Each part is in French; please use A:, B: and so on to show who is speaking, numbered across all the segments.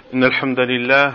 A: إن الحمد لله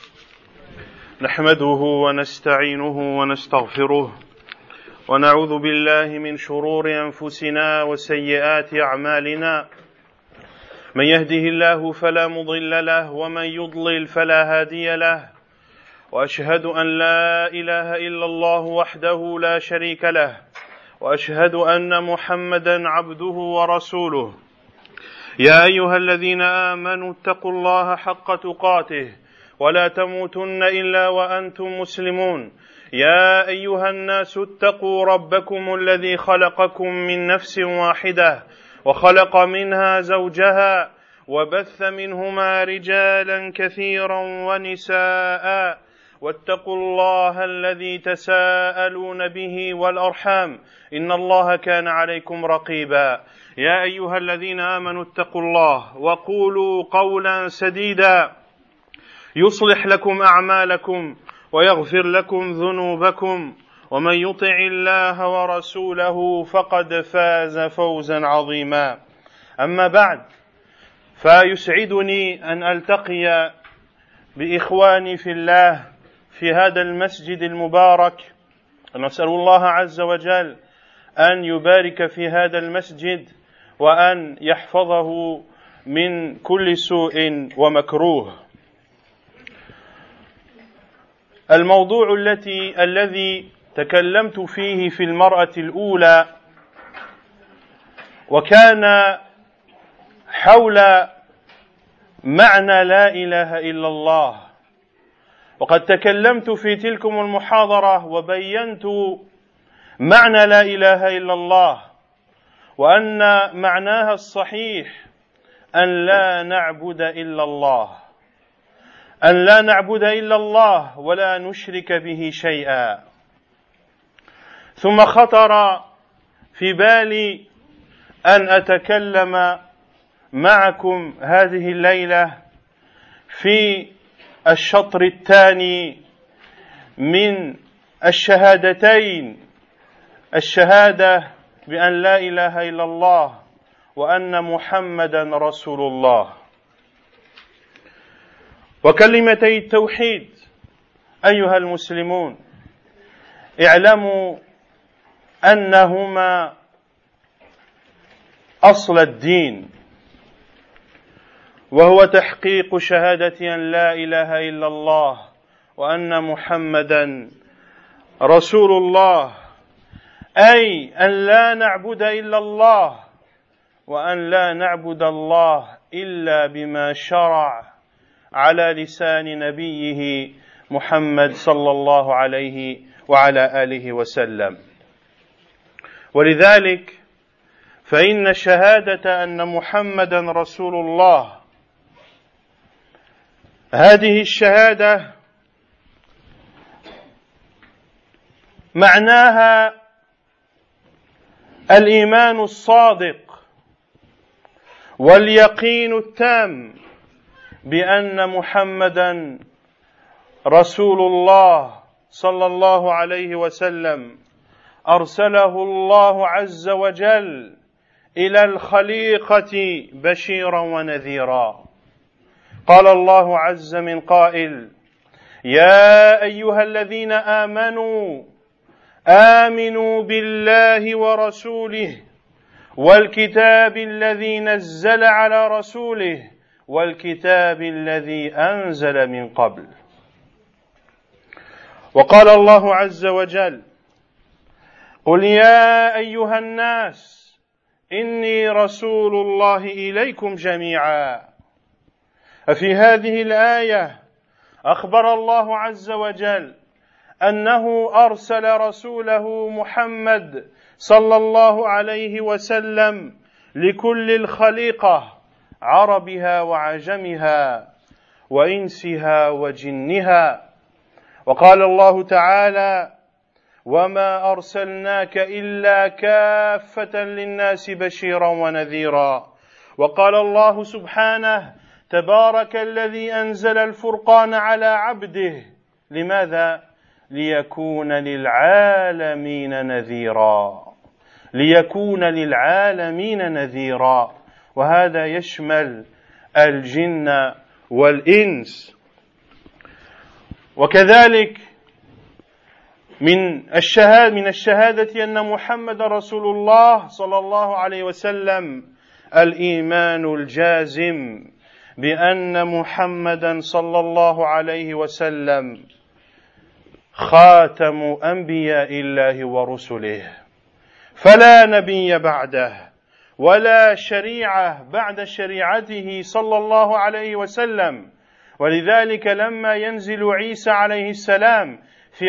A: نحمده ونستعينه ونستغفره ونعوذ بالله من شرور أنفسنا وسيئات أعمالنا. من يهده الله فلا مضل له ومن يضلل فلا هادي له، وأشهد أن لا إله إلا الله وحده لا شريك له، وأشهد أن محمدا عبده ورسوله. يا أيها الذين آمنوا اتقوا الله حق تقاته ولا تموتن إلا وأنتم مسلمون. يا أيها الناس اتقوا ربكم الذي خلقكم من نفس واحدة وخلق منها زوجها وبث منهما رجالا كثيرا ونساء، واتقوا الله الذي تساءلون به والأرحام إن الله كان عليكم رقيبا. يا أيها الذين آمنوا اتقوا الله وقولوا قولا سديدا يصلح لكم أعمالكم ويغفر لكم ذنوبكم، ومن يطع الله ورسوله فقد فاز فوزا عظيما. أما بعد، فيسعدني أن ألتقي بإخواني في الله في هذا المسجد المبارك. نسأل الله عز وجل أن يبارك في هذا المسجد وأن يحفظه من كل سوء ومكروه. الموضوع الذي تكلمت فيه في المرة الأولى وكان حول معنى لا إله إلا الله، وقد تكلمت في تلكم المحاضرة وبينت معنى لا إله إلا الله، وأن معناها الصحيح أن لا نعبد إلا الله، أن لا نعبد إلا الله ولا نشرك به شيئا. ثم خطر في بالي أن أتكلم معكم هذه الليلة في الشطر الثاني من الشهادتين، الشهادة بأن لا إله إلا الله وأن محمدا رسول الله. وكلمتي التوحيد أيها المسلمون، اعلموا أنهما أصل الدين، وهو تحقيق شهادة أن لا إله إلا الله وأن محمدا رسول الله، أي أن لا نعبد إلا الله وأن لا نعبد الله إلا بما شرع على لسان نبيه محمد صلى الله عليه وعلى آله وسلم. ولذلك فإن شهادة أن محمدا رسول الله، هذه الشهادة معناها الإيمان الصادق واليقين التام بأن محمدا رسول الله صلى الله عليه وسلم أرسله الله عز وجل إلى الخليقة بشيرا ونذيرا. قال الله عز من قائل: يا أيها الذين آمنوا بالله ورسوله والكتاب الذي نزل على رسوله والكتاب الذي أنزل من قبل. وقال الله عز وجل: قل يا أيها الناس إني رسول الله إليكم جميعا. ففي هذه الآية أخبر الله عز وجل أنه أرسل رسوله محمد صلى الله عليه وسلم لكل الخليقة، عربها وعجمها وإنسها وجنها. وقال الله تعالى: وما أرسلناك إلا كافة للناس بشيرا ونذيرا. وقال الله سبحانه: تبارك الذي أنزل الفرقان على عبده. لماذا؟ ليكون للعالمين نذيرا، ليكون للعالمين نذيرا. وهذا يشمل الجن والإنس. وكذلك من الشهادة أن محمد رسول الله صلى الله عليه وسلم الإيمان الجازم بأن محمدا صلى الله عليه وسلم خاتم أنبياء الله ورسله، فلا نبي بعده ولا شريعة بعد شريعته صلى الله عليه وسلم. ولذلك لما ينزل عيسى عليه السلام في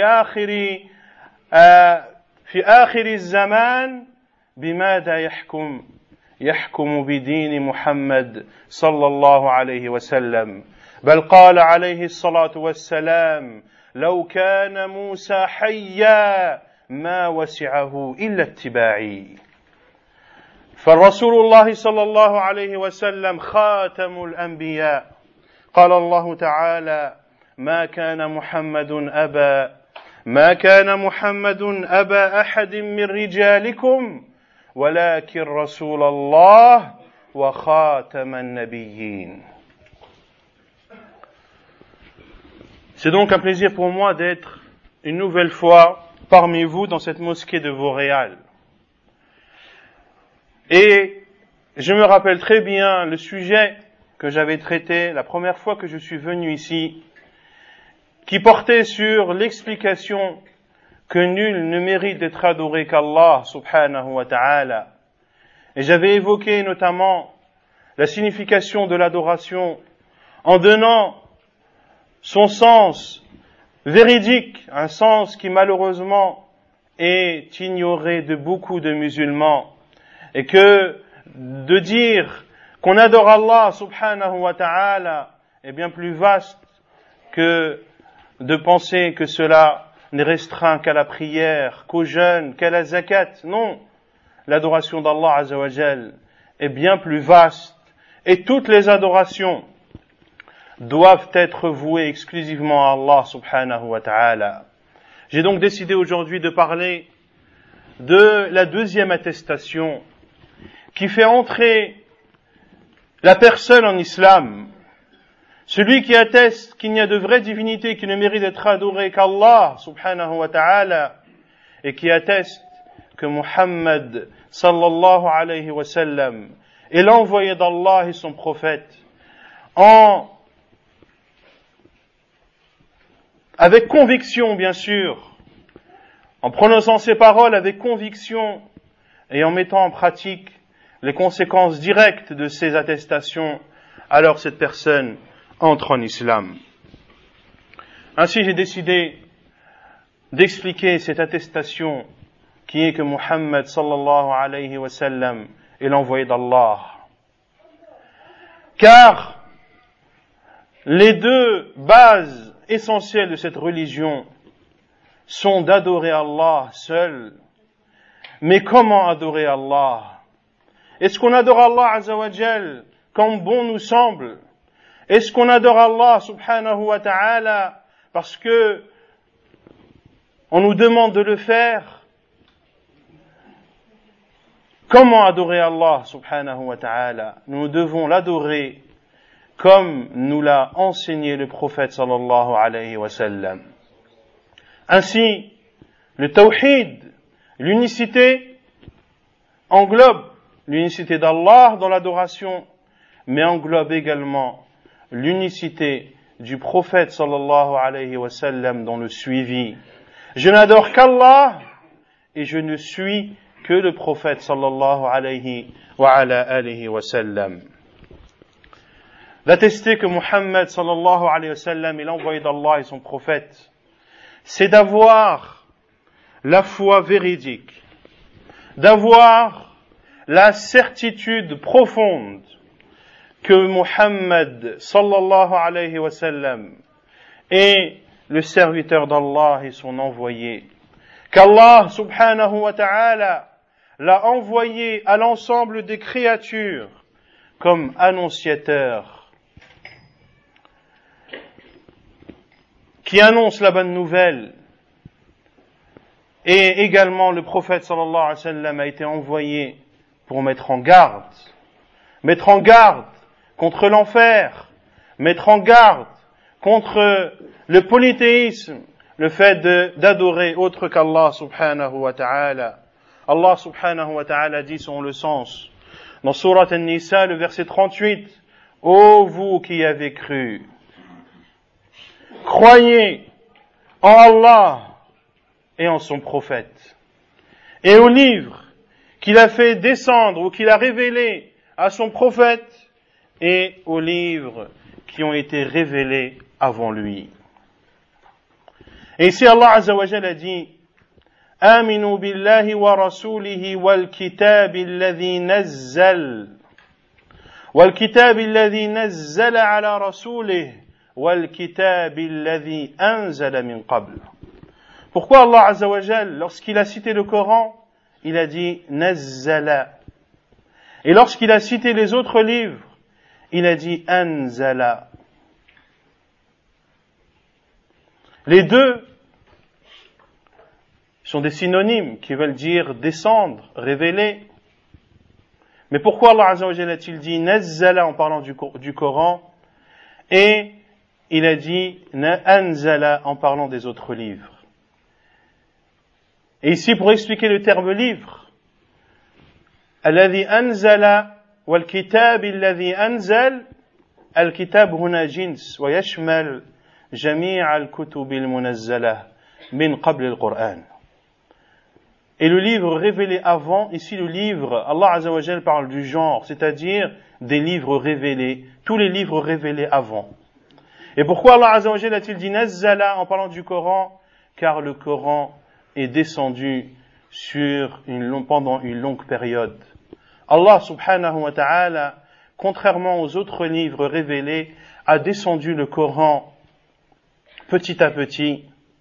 A: آخر الزمان بماذا يحكم؟ يحكم بدين محمد صلى الله عليه وسلم. بل قال عليه الصلاة والسلام: لو كان موسى حيا ما وسعه إلا اتباعي. فالرسول الله صلى الله عليه وسلم خاتم الأنبياء. قال الله تعالى: ما كان محمد أبا أحد من رجالكم ولكن رسول الله وخاتم النبيين. C'est donc un plaisir pour moi d'être une nouvelle fois parmi vous dans cette mosquée de Vauréal. Et je me rappelle très bien le sujet que j'avais traité la première fois que je suis venu ici, qui portait sur l'explication que nul ne mérite d'être adoré qu'Allah subhanahu wa ta'ala. Et j'avais évoqué notamment la signification de l'adoration en donnant son sens véridique, un sens qui malheureusement est ignoré de beaucoup de musulmans, et que de dire qu'on adore Allah subhanahu wa ta'ala est bien plus vaste que de penser que cela n'est restreint qu'à la prière, qu'au jeûne, qu'à la zakat. Non, l'adoration d'Allah azza wa jal est bien plus vaste, et toutes les adorations doivent être vouées exclusivement à Allah subhanahu wa ta'ala. J'ai donc décidé aujourd'hui de parler de la deuxième attestation qui fait entrer la personne en islam. Celui qui atteste qu'il n'y a de vraie divinité qui ne mérite d'être adoré qu'Allah subhanahu wa ta'ala, et qui atteste que Muhammad sallallahu alayhi wa sallam est l'envoyé d'Allah et son prophète, avec conviction bien sûr, en prononçant ces paroles avec conviction et en mettant en pratique les conséquences directes de ces attestations, alors cette personne entre en islam. Ainsi, j'ai décidé d'expliquer cette attestation qui est que Muhammad sallallahu alayhi wa sallam est l'envoyé d'Allah. Car les deux bases essentielles de cette religion sont d'adorer Allah seul. Mais comment adorer Allah? Est-ce qu'on adore Allah azza wa jal comme bon nous semble? Est-ce qu'on adore Allah subhanahu wa ta'ala parce que on nous demande de le faire? Comment adorer Allah subhanahu wa ta'ala? Nous devons l'adorer comme nous l'a enseigné le prophète sallallahu alayhi wa sallam. Ainsi, le tawhid, l'unicité, englobe l'unicité d'Allah dans l'adoration, mais englobe également l'unicité du prophète sallallahu alayhi wa sallam dans le suivi. Je n'adore qu'Allah et je ne suis que le prophète sallallahu alayhi wa ala alihi wa sallam. D'attester que Muhammad sallallahu alayhi wa sallam est l'envoyé d'Allah et son prophète, c'est d'avoir la foi véridique, d'avoir la certitude profonde que Muhammad sallallahu alayhi wa sallam est le serviteur d'Allah et son envoyé, qu'Allah subhanahu wa ta'ala l'a envoyé à l'ensemble des créatures comme annonciateur qui annonce la bonne nouvelle. Et également le prophète sallallahu alayhi wa sallam a été envoyé pour mettre en garde contre l'enfer, mettre en garde contre le polythéisme, le fait d'adorer autre qu'Allah subhanahu wa ta'ala. Allah subhanahu wa ta'ala dit selon le sens, dans Surat An-Nisa, le verset 38, « Ô vous qui avez cru, croyez en Allah et en son prophète, et au livre qu'il a fait descendre ou qu'il a révélé à son prophète, et aux livres qui ont été révélés avant lui. » Et ici Allah Azza wa Jalla a dit آمنوا بالله ورسوله والكتاب الذي نزل على رسوله والكتاب الذي أنزل من قبل. Pourquoi Allah Azza wa Jalla, lorsqu'il a cité le Coran, il a dit nazzala, et lorsqu'il a cité les autres livres, il a dit anzala. Les deux sont des synonymes qui veulent dire descendre, révéler. Mais pourquoi Allah Azza wa Jalla a-t-il dit nazzala en parlant du Coran et il a dit anzala en parlant des autres livres? Et ici, pour expliquer le terme livre, alladhi anzala wal kitab alladhi anzal, al kitab huna jins wa yashmal jami' al kutub al munazzala min qabl al Qur'an. Et le livre révélé avant, ici le livre, Allah Azza wa Jalla parle du genre, c'est-à-dire des livres révélés, tous les livres révélés avant. Et pourquoi Allah Azza wa Jalla a-t-il dit nazzala en parlant du Coran? Car le Coran est descendu pendant une longue période. Allah subhanahu wa ta'ala, contrairement aux autres livres révélés, a descendu le Coran petit à petit,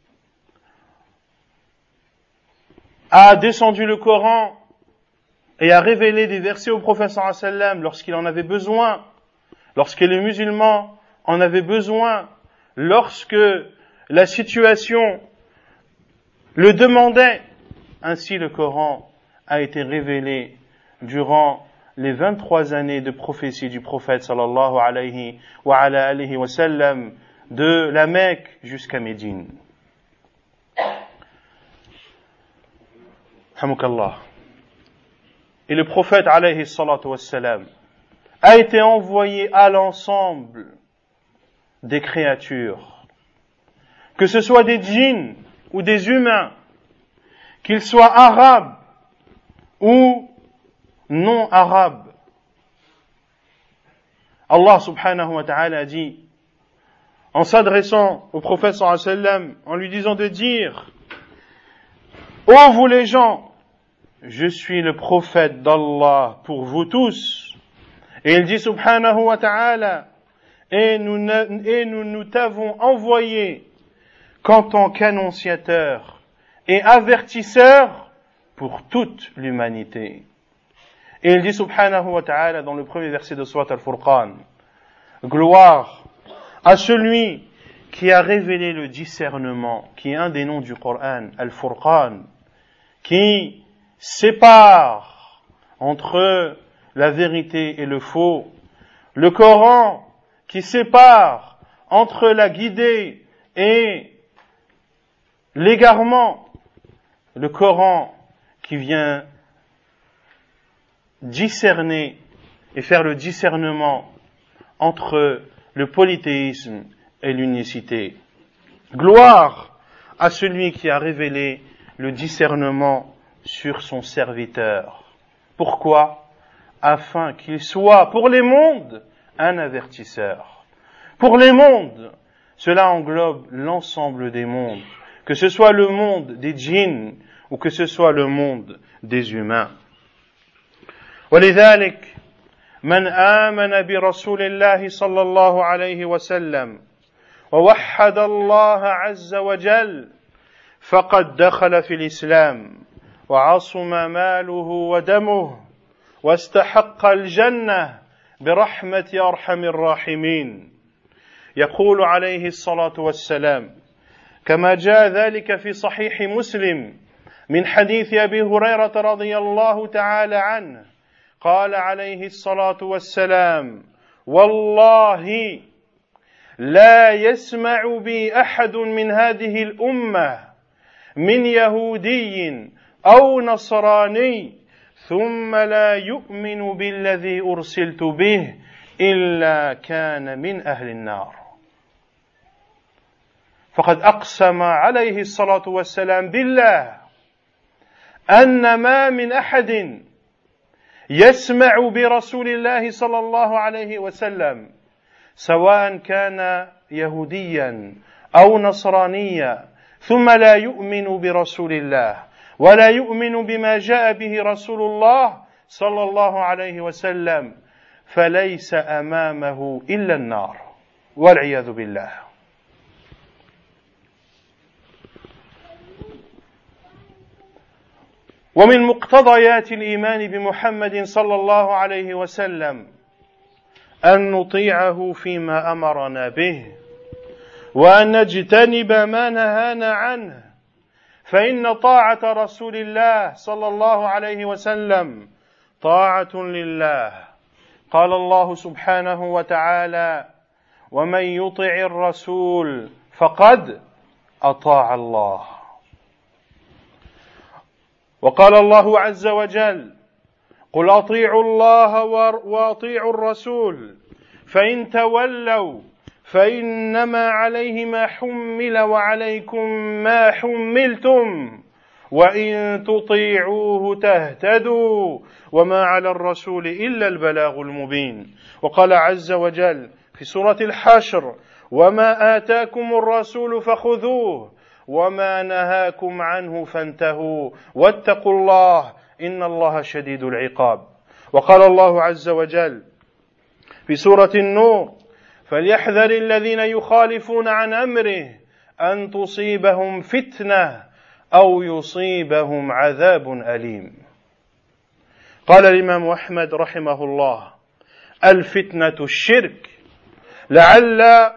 A: a descendu le Coran et a révélé des versets au prophète sallallahu alayhi wa sallam lorsqu'il en avait besoin, lorsque les musulmans en avaient besoin, lorsque la situation le demandait. Ainsi le Coran a été révélé durant les 23 années de prophétie du prophète sallallahu alayhi wa ala alihi wa sallam, de la Mecque jusqu'à Médine. Hamukallah. Et le prophète alayhi salatu wassalam a été envoyé à l'ensemble des créatures, que ce soit des djinns ou des humains, qu'ils soient arabes ou non arabes. Allah subhanahu wa ta'ala a dit, en s'adressant au prophète sallallahu alayhi wa sallam, en lui disant de dire: ô vous les gens, je suis le prophète d'Allah pour vous tous. Et il dit subhanahu wa ta'ala, et nous t'avons envoyé qu'en tant qu'annonciateur et avertisseur pour toute l'humanité. Et il dit subhanahu wa ta'ala dans le premier verset de Surat Al-Furqan, gloire à celui qui a révélé le discernement, qui est un des noms du Coran, Al-Furqan, qui sépare entre la vérité et le faux, le Coran qui sépare entre la guidée et l'égarement, le Coran qui vient discerner et faire le discernement entre le polythéisme et l'unicité. Gloire à celui qui a révélé le discernement sur son serviteur. Pourquoi? Afin qu'il soit pour les mondes un avertisseur. Pour les mondes, cela englobe l'ensemble des mondes, que ce soit le monde des djinns ou que ce soit le monde des humains. ولذلك من آمن برسول الله صلى الله عليه وسلم ووحد الله عز وجل فقد دخل في الإسلام وعصم ماله ودمه واستحق الجنة برحمة أرحم الراحمين. يقول عليه الصلاة والسلام كما جاء ذلك في صحيح مسلم من حديث أبي هريرة رضي الله تعالى عنه قال عليه الصلاة والسلام والله لا يسمع بي أحد من هذه الأمة من يهودي أو نصراني ثم لا يؤمن بالذي أرسلت به إلا كان من أهل النار. فقد أقسم عليه الصلاة والسلام بالله أن ما من أحد يسمع برسول الله صلى الله عليه وسلم سواء كان يهوديا أو نصرانيا ثم لا يؤمن برسول الله ولا يؤمن بما جاء به رسول الله صلى الله عليه وسلم فليس أمامه إلا النار والعياذ بالله. ومن مقتضيات الإيمان بمحمد صلى الله عليه وسلم أن نطيعه فيما أمرنا به وأن نجتنب ما نهانا عنه، فإن طاعة رسول الله صلى الله عليه وسلم طاعة لله. قال الله سبحانه وتعالى: ومن يطع الرسول فقد أطاع الله. وقال الله عز وجل: قل أطيعوا الله وأطيعوا الرسول فإن تولوا فإنما عليه ما حمل وعليكم ما حملتم وإن تطيعوه تهتدوا وما على الرسول إلا البلاغ المبين. وقال عز وجل في سورة الحشر: وما آتاكم الرسول فخذوه وما نهاكم عنه فانتهوا واتقوا الله إن الله شديد العقاب. وقال الله عز وجل في سورة النور: فليحذر الذين يخالفون عن أمره أن تصيبهم فتنة أو يصيبهم عذاب أليم. قال الإمام أحمد رحمه الله: الفتنة الشرك، لعله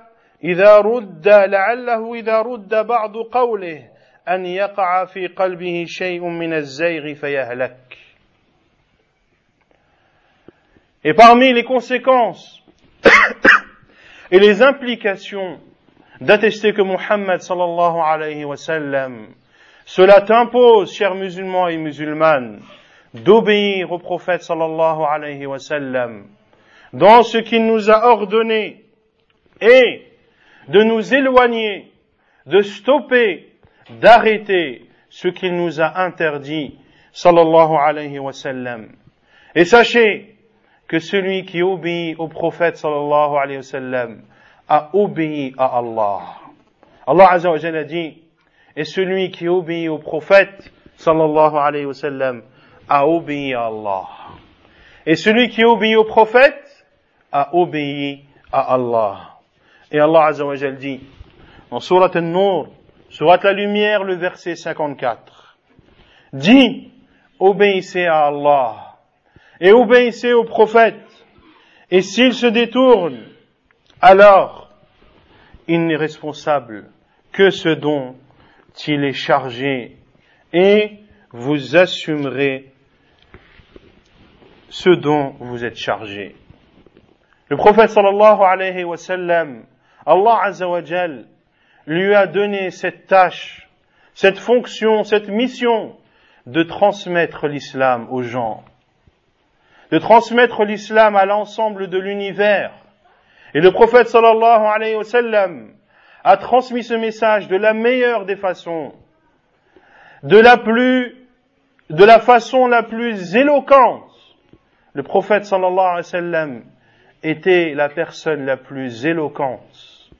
A: إذا رد بعض قوله أن يقع في قلبه شيء من الزيغ فيهلك. Et parmi les conséquences et les implications d'attester que Muhammad sallallahu alayhi wa sallam, cela t'impose, chers musulmans et musulmanes, d'obéir au prophète sallallahu alayhi wa sallam dans ce qu'il nous a ordonné et de nous éloigner, de stopper, d'arrêter ce qu'il nous a interdit sallallahu alayhi wa sallam. Et sachez que celui qui obéit au prophète sallallahu alayhi wa sallam a obéi à Allah. Allah azza wa jalla dit: et celui qui obéit au prophète sallallahu alayhi wa sallam a obéi à Allah. Et celui qui obéit au prophète a obéi à Allah. Et Allah azza wa jalla dit dans Surat An-Nur, Surat la Lumière, le verset 54, dit: obéissez à Allah et obéissez au prophète, et s'il se détourne, alors il n'est responsable que ce dont il est chargé, et vous assumerez ce dont vous êtes chargé. Le prophète sallallahu alayhi wa sallam, Allah azza wa jal lui a donné cette tâche, cette fonction, cette mission de transmettre l'islam aux gens, de transmettre l'islam à l'ensemble de l'univers. Et le prophète sallallahu alayhi wa sallam a transmis ce message de la meilleure des façons, de la façon la plus éloquente. Le prophète sallallahu alayhi wa sallam était la personne la plus éloquente.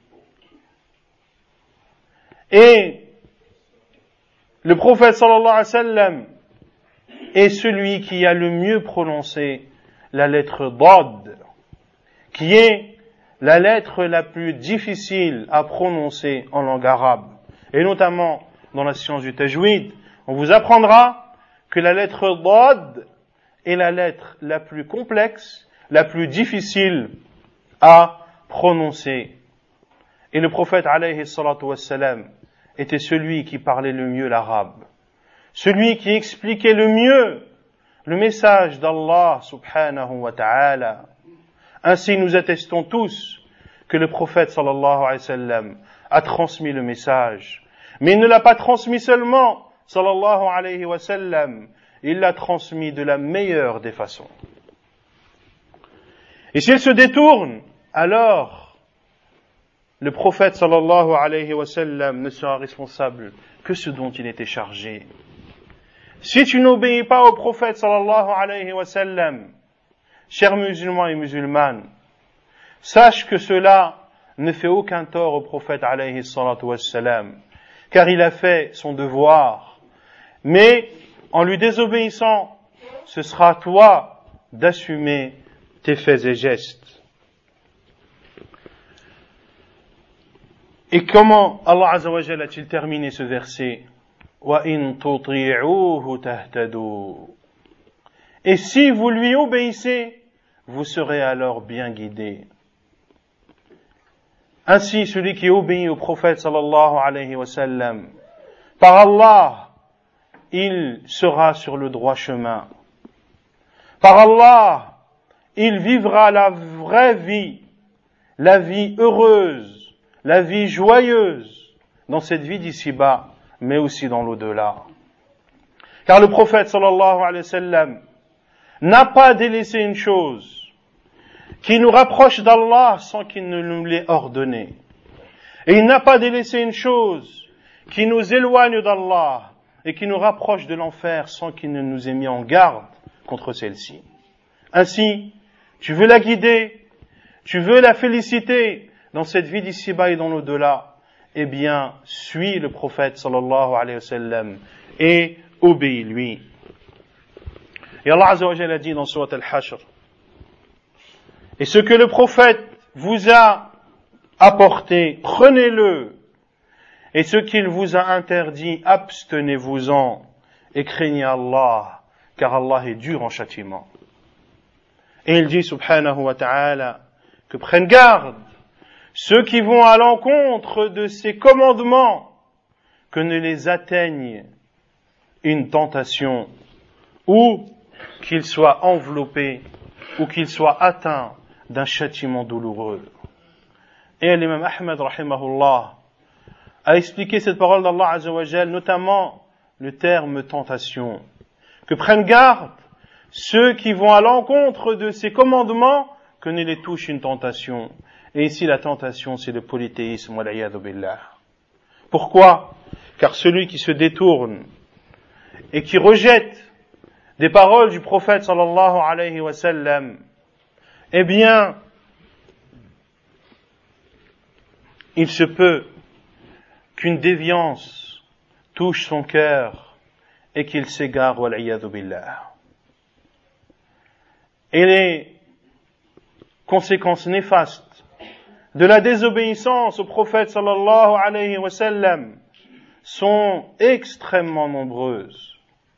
A: Et le prophète sallallahu alayhi wa sallam est celui qui a le mieux prononcé la lettre Dad, qui est la lettre la plus difficile à prononcer en langue arabe. Et notamment dans la science du tajwid, on vous apprendra que la lettre Dad est la lettre la plus complexe, la plus difficile à prononcer. Et le prophète alayhi salatu wassalam était celui qui parlait le mieux l'arabe, celui qui expliquait le mieux le message d'Allah subhanahu wa ta'ala. Ainsi nous attestons tous que le prophète sallallahu alayhi wa sallam a transmis le message. Mais il ne l'a pas transmis seulement, sallallahu alayhi wa sallam, il l'a transmis de la meilleure des façons. Et s'il se détourne, alors le prophète sallallahu alayhi wa sallam ne sera responsable que ce dont il était chargé. Si tu n'obéis pas au prophète sallallahu alayhi wa sallam, chers musulmans et musulmanes, sache que cela ne fait aucun tort au prophète alayhi salatu wa sallam, car il a fait son devoir. Mais en lui désobéissant, ce sera à toi d'assumer tes faits et gestes. Et comment Allah Azza wa Jalla a-t-il terminé ce verset? وَإِن تُطِيعُوهُ تَهْتَدُوا. Et si vous lui obéissez, vous serez alors bien guidés. Ainsi, celui qui obéit au prophète sallallahu alayhi wa sallam, par Allah, il sera sur le droit chemin. Par Allah, il vivra la vraie vie, la vie heureuse, la vie joyeuse, dans cette vie d'ici-bas, mais aussi dans l'au-delà. Car le prophète sallallahu alayhi wa sallam n'a pas délaissé une chose qui nous rapproche d'Allah sans qu'il ne nous l'ait ordonné. Et il n'a pas délaissé une chose qui nous éloigne d'Allah et qui nous rapproche de l'enfer sans qu'il ne nous ait mis en garde contre celle-ci. Ainsi, tu veux la guider, tu veux la féliciter dans cette vie d'ici-bas et dans l'au-delà, eh bien, suis le prophète sallallahu alayhi wa sallam et obéis-lui. Et Allah Azza wa Jalla a dit dans Surat Al-Hashr, et ce que le prophète vous a apporté, prenez-le, et ce qu'il vous a interdit, abstenez-vous-en, et craignez Allah, car Allah est dur en châtiment. Et il dit, subhanahu wa ta'ala, que prennent garde ceux qui vont à l'encontre de ses commandements, que ne les atteigne une tentation, ou qu'ils soient enveloppés, ou qu'ils soient atteints d'un châtiment douloureux. Et l'imam Ahmad, rahimahullah, a expliqué cette parole d'Allah Azza wa Jal, notamment le terme tentation. Que prennent garde ceux qui vont à l'encontre de ses commandements, que ne les touche une tentation. Et ici, la tentation, c'est le polythéisme, wal'iyadhu billah. Pourquoi? Car celui qui se détourne et qui rejette des paroles du prophète sallallahu alayhi wa sallam, eh bien, il se peut qu'une déviance touche son cœur et qu'il s'égare, wal'iyadhu billah. Et les conséquences néfastes de la désobéissance au prophète sallallahu alayhi wa sallam sont extrêmement nombreuses.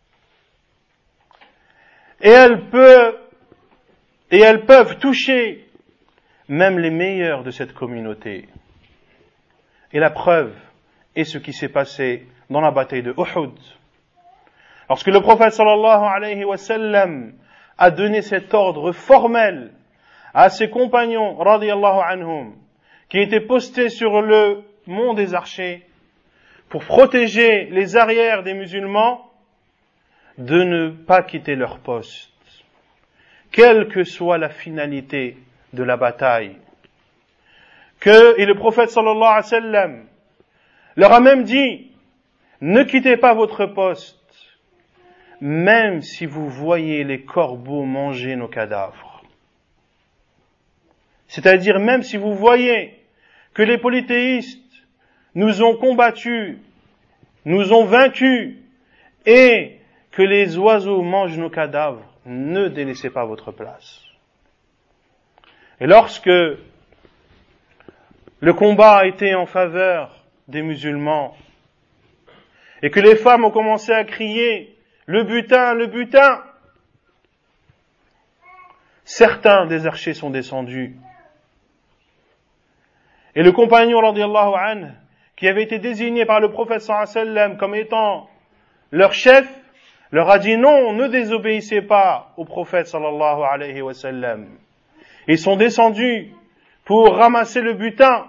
A: Et elles peuvent toucher même les meilleurs de cette communauté. Et la preuve est ce qui s'est passé dans la bataille de Uhud. Lorsque le prophète sallallahu alayhi wa sallam a donné cet ordre formel à ses compagnons, radiyallahu anhum, qui étaient postés sur le mont des Archers pour protéger les arrières des musulmans, de ne pas quitter leur poste, quelle que soit la finalité de la bataille. Et le prophète sallallahu alayhi wa sallam leur a même dit, ne quittez pas votre poste, même si vous voyez les corbeaux manger nos cadavres. C'est-à-dire même si vous voyez que les polythéistes nous ont combattus, nous ont vaincus, et que les oiseaux mangent nos cadavres, ne délaissez pas votre place. Et lorsque le combat a été en faveur des musulmans, et que les femmes ont commencé à crier « le butin, le butin !» certains des archers sont descendus. Et le compagnon, radiyallahu anhu, qui avait été désigné par le prophète sallallahu alayhi wa sallam comme étant leur chef, leur a dit non, ne désobéissez pas au prophète sallallahu alayhi wa sallam. Ils sont descendus pour ramasser le butin.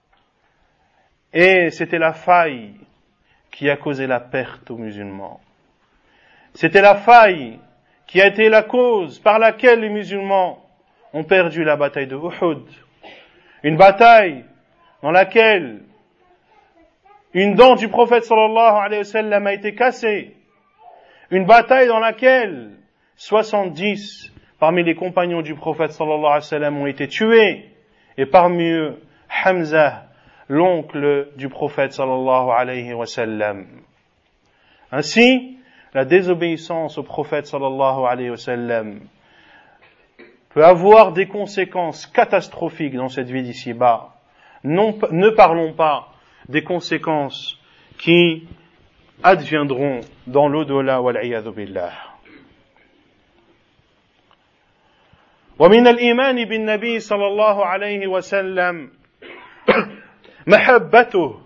A: Et c'était la faille qui a causé la perte aux musulmans. C'était la faille qui a été la cause par laquelle les musulmans ont perdu la bataille de Uhud. Une bataille dans laquelle une dent du prophète sallallahu alayhi wa sallam a été cassée. Une bataille dans laquelle 70 parmi les compagnons du prophète sallallahu alayhi wa sallam ont été tués. Et parmi eux, Hamza, l'oncle du prophète sallallahu alayhi wa sallam. Ainsi, la désobéissance au prophète sallallahu alayhi wa sallam peut avoir des conséquences catastrophiques dans cette vie d'ici-bas. Ne parlons pas des conséquences qui adviendront dans l'au-delà, wal-'iyadhu billah. ومن الإيمان بالنبي صلى الله عليه وسلم محبته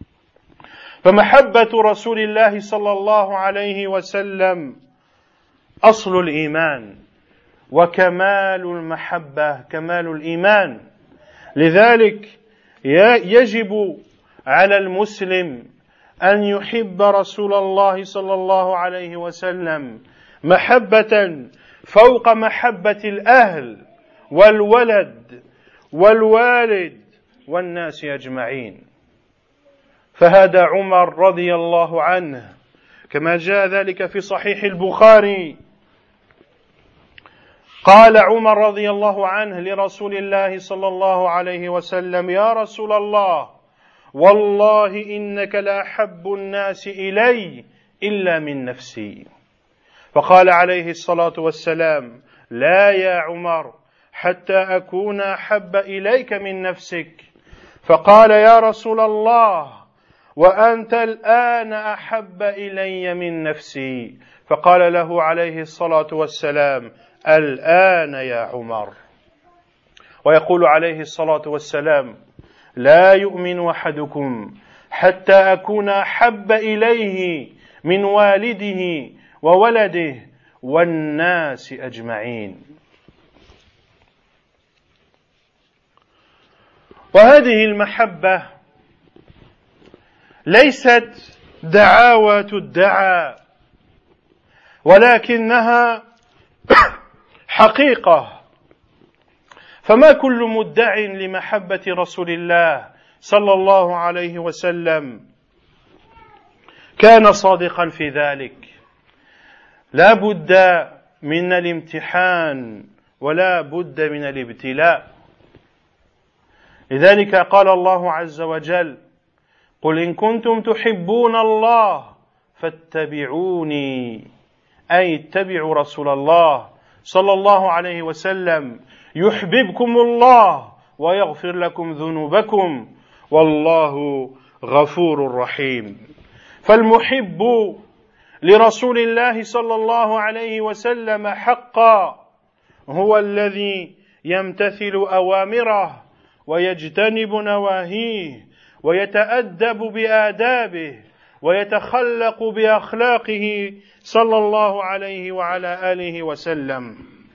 A: فمحبة رسول الله صلى الله عليه وسلم أصل الإيمان وكمال المحبة كمال الإيمان لذلك يجب على المسلم أن يحب رسول الله صلى الله عليه وسلم محبة فوق محبة الأهل والولد والوالد والناس أجمعين فهذا عمر رضي الله عنه كما جاء ذلك في صحيح البخاري قال عمر رضي الله عنه لرسول الله صلى الله عليه وسلم يا رسول الله والله إنك لأحب الناس إلي إلا من نفسي فقال عليه الصلاة والسلام لا يا عمر حتى أكون أحب إليك من نفسك فقال يا رسول الله وأنت الآن أحب إلي من نفسي فقال له عليه الصلاة والسلام الآن يا عمر ويقول عليه الصلاة والسلام لا يؤمن أحدكم حتى أكون أحب إليه من والده وولده والناس أجمعين وهذه المحبة ليست دعاوى تدعى ولكنها حقيقة فما كل مدع لمحبة رسول الله صلى الله عليه وسلم كان صادقا في ذلك لا بد من الامتحان ولا بد من الابتلاء لذلك قال الله عز وجل قل إن كنتم تحبون الله فاتبعوني أي اتبعوا رسول الله صلى الله عليه وسلم يحببكم الله ويغفر لكم ذنوبكم والله غفور رحيم فالمحب لرسول الله صلى الله عليه وسلم حقا هو الذي يمتثل أوامره ويجتنب نواهيه ويتأدب بآدابه ويتخلق بأخلاقه صلى الله عليه وعلى آله وسلم.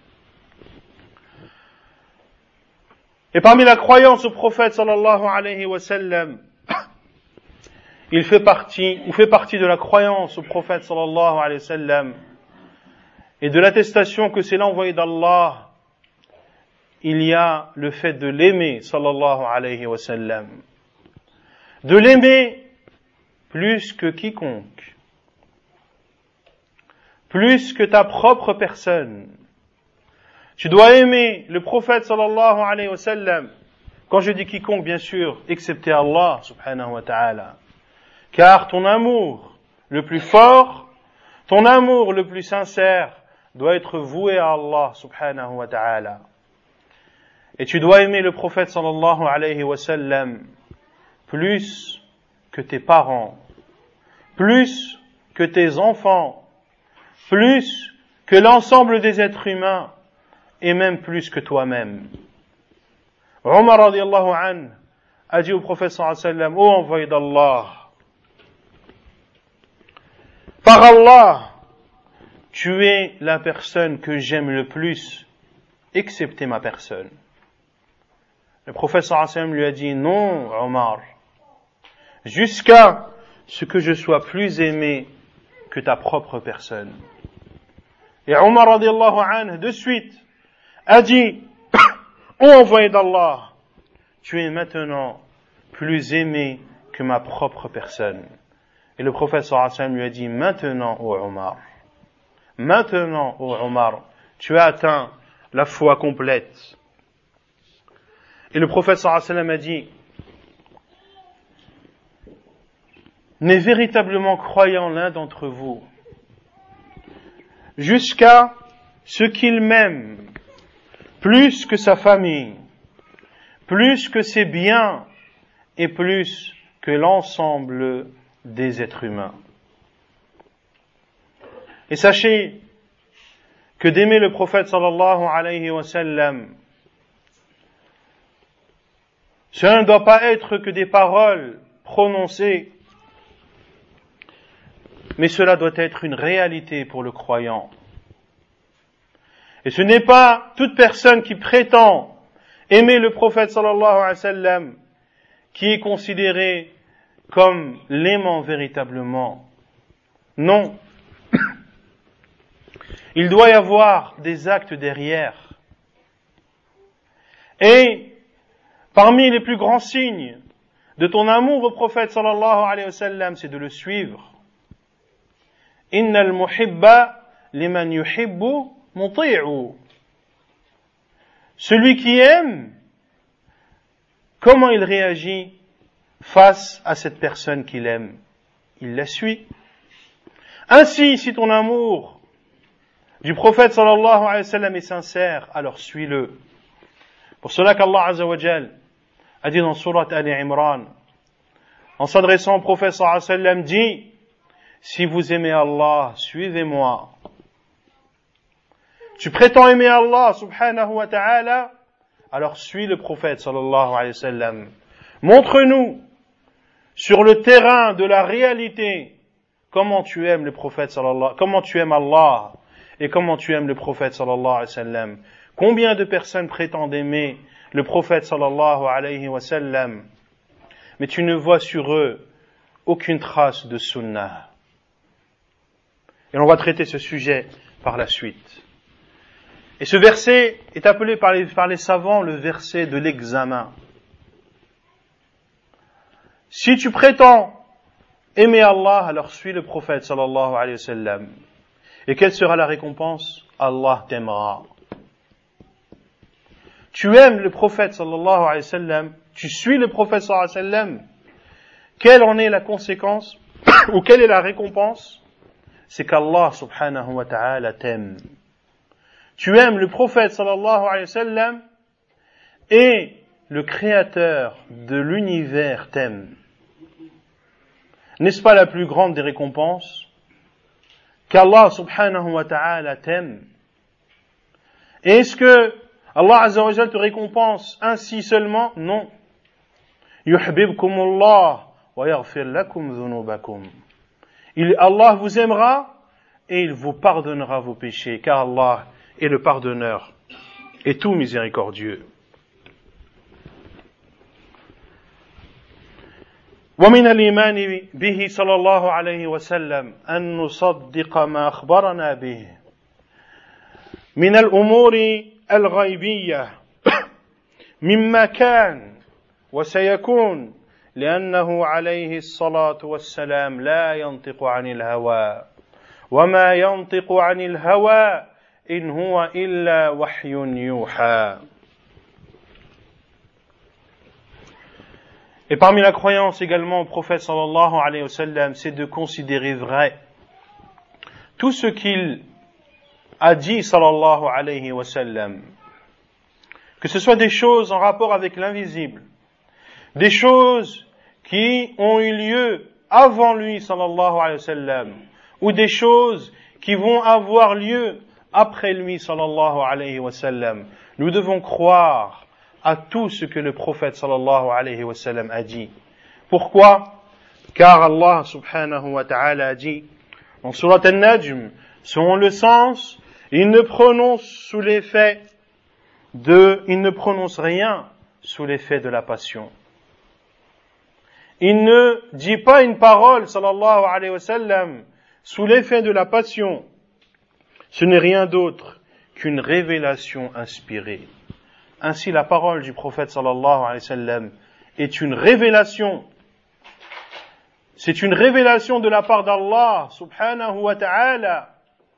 A: Et parmi la croyance au prophète sallallahu alayhi wa sallam, il fait partie de la croyance au prophète sallallahu alayhi wa sallam et de l'attestation que c'est l'envoyé d'Allah, il y a le fait de l'aimer sallallahu alayhi wa sallam. De l'aimer plus que quiconque, plus que ta propre personne. Tu dois aimer le prophète sallallahu alayhi wa sallam. Quand je dis quiconque, bien sûr, excepté Allah subhanahu wa ta'ala. Car ton amour le plus fort, ton amour le plus sincère doit être voué à Allah subhanahu wa ta'ala. Et tu dois aimer le prophète sallallahu alayhi wa sallam plus que tes parents, plus que tes enfants, plus que l'ensemble des êtres humains, et même plus que toi-même. Omar radiallahu anhu a dit au prophète sallallahu alayhi wa sallam, ô envoyé d'Allah, par Allah, tu es la personne que j'aime le plus, excepté ma personne. Le prophète sallallahu alayhi wa sallam lui a dit, non, Omar, jusqu'à ce que je sois plus aimé que ta propre personne. Et Omar radiallahu anhu, de suite, a dit, ô envoyé d'Allah, tu es maintenant plus aimé que ma propre personne. Et le prophète sallallahu alayhi wa sallam lui a dit, maintenant, ô Omar, tu as atteint la foi complète. Et le prophète sallallahu alayhi wa sallam a dit, n'est véritablement croyant l'un d'entre vous jusqu'à ce qu'il m'aime plus que sa famille, plus que ses biens et plus que l'ensemble des êtres humains. Et sachez que d'aimer le prophète sallallahu alayhi wa sallam, cela ne doit pas être que des paroles prononcées, mais cela doit être une réalité pour le croyant. Et ce n'est pas toute personne qui prétend aimer le prophète sallallahu alayhi wa sallam qui est considérée comme l'aimant véritablement. Non. Il doit y avoir des actes derrière. Et parmi les plus grands signes de ton amour au prophète sallallahu alayhi wa sallam, c'est de le suivre. Innal muhibba liman yuhibbu muti'u. Celui qui aime, comment il réagit face à cette personne qu'il aime? Il la suit. Ainsi, si ton amour du prophète sallallahu alayhi wa sallam est sincère, alors suis-le. Pour cela qu'Allah azza wa jal a dit dans sourate Ali Imran, en s'adressant au prophète sallallahu alayhi wa sallam, dit, si vous aimez Allah, suivez-moi. Tu prétends aimer Allah subhanahu wa ta'ala, alors suis le prophète sallallahu alayhi wa sallam. Montre-nous sur le terrain de la réalité comment tu aimes le prophète sallallahu, comment tu aimes Allah et comment tu aimes le prophète sallallahu alayhi wa sallam. Combien de personnes prétendent aimer le prophète sallallahu alayhi wa sallam, mais tu ne vois sur eux aucune trace de sunnah. Et on va traiter ce sujet par la suite. Et ce verset est appelé par les savants le verset de l'examen. Si tu prétends aimer Allah, alors suis le prophète sallallahu alayhi wa sallam. Et quelle sera la récompense? Allah t'aimera. Tu aimes le prophète sallallahu alayhi wa sallam, tu suis le prophète sallallahu alayhi wa sallam. Quelle en est la conséquence? Ou quelle est la récompense? C'est qu'Allah subhanahu wa ta'ala t'aime. Tu aimes le prophète sallallahu alayhi wa sallam et le créateur de l'univers t'aime. N'est-ce pas la plus grande des récompenses? Qu'Allah subhanahu wa ta'ala t'aime. Et est-ce que Allah azza wa jalla te récompense ainsi seulement? Non. Yuhbibkumullah wa yaghfir lakum dhunubakum. Allah vous aimera et il vous pardonnera vos péchés, car Allah est le pardonneur et tout miséricordieux. ومن الإيمان به صلى الله عليه وسلم أن نصدق ما أخبرنا به من الأمور الغيبية مما كان وسيكون لأنه عليه الصلاة والسلام لا ينطق عن الهوى وما ينطق عن الهوى إن هو إلا وحي يوحى. Et parmi la croyance également au prophète sallallahu alayhi wa sallam, c'est de considérer vrai tout ce qu'il a dit sallallahu alayhi wa sallam. Que ce soit des choses en rapport avec l'invisible, des choses qui ont eu lieu avant lui sallallahu alayhi wa sallam, ou des choses qui vont avoir lieu après lui sallallahu alayhi wa sallam. Nous devons croire à tout ce que le prophète sallallahu alayhi wa sallam a dit. Pourquoi? Car Allah subhanahu wa ta'ala a dit dans Surat An-Najm, selon le sens, il ne prononce rien sous l'effet de la passion. Il ne dit pas une parole, sallallahu alayhi wa sallam, sous l'effet de la passion. Ce n'est rien d'autre qu'une révélation inspirée. Ainsi, la parole du prophète, sallallahu alayhi wa sallam, est une révélation. C'est une révélation de la part d'Allah, subhanahu wa ta'ala.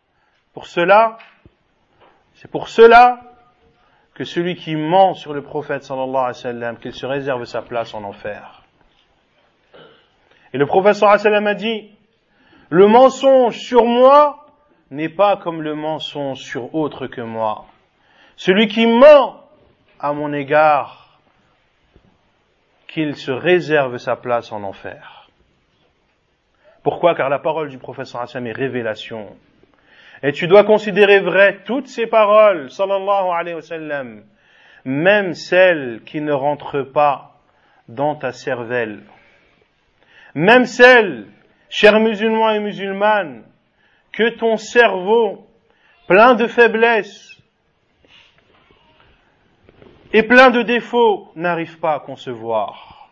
A: C'est pour cela que celui qui ment sur le prophète, sallallahu alayhi wa sallam, qu'il se réserve sa place en enfer. Et le prophète sallallahu alayhi wa sallam a dit, le mensonge sur moi n'est pas comme le mensonge sur autre que moi. Celui qui ment à mon égard, qu'il se réserve sa place en enfer. Pourquoi? Car la parole du prophète sallallahu alayhi wa sallam est révélation. Et tu dois considérer vraies toutes ces paroles, sallallahu alayhi wa sallam, même celles qui ne rentrent pas dans ta cervelle. Même celles, chers musulmans et musulmanes, que ton cerveau, plein de faiblesses et plein de défauts, n'arrive pas à concevoir.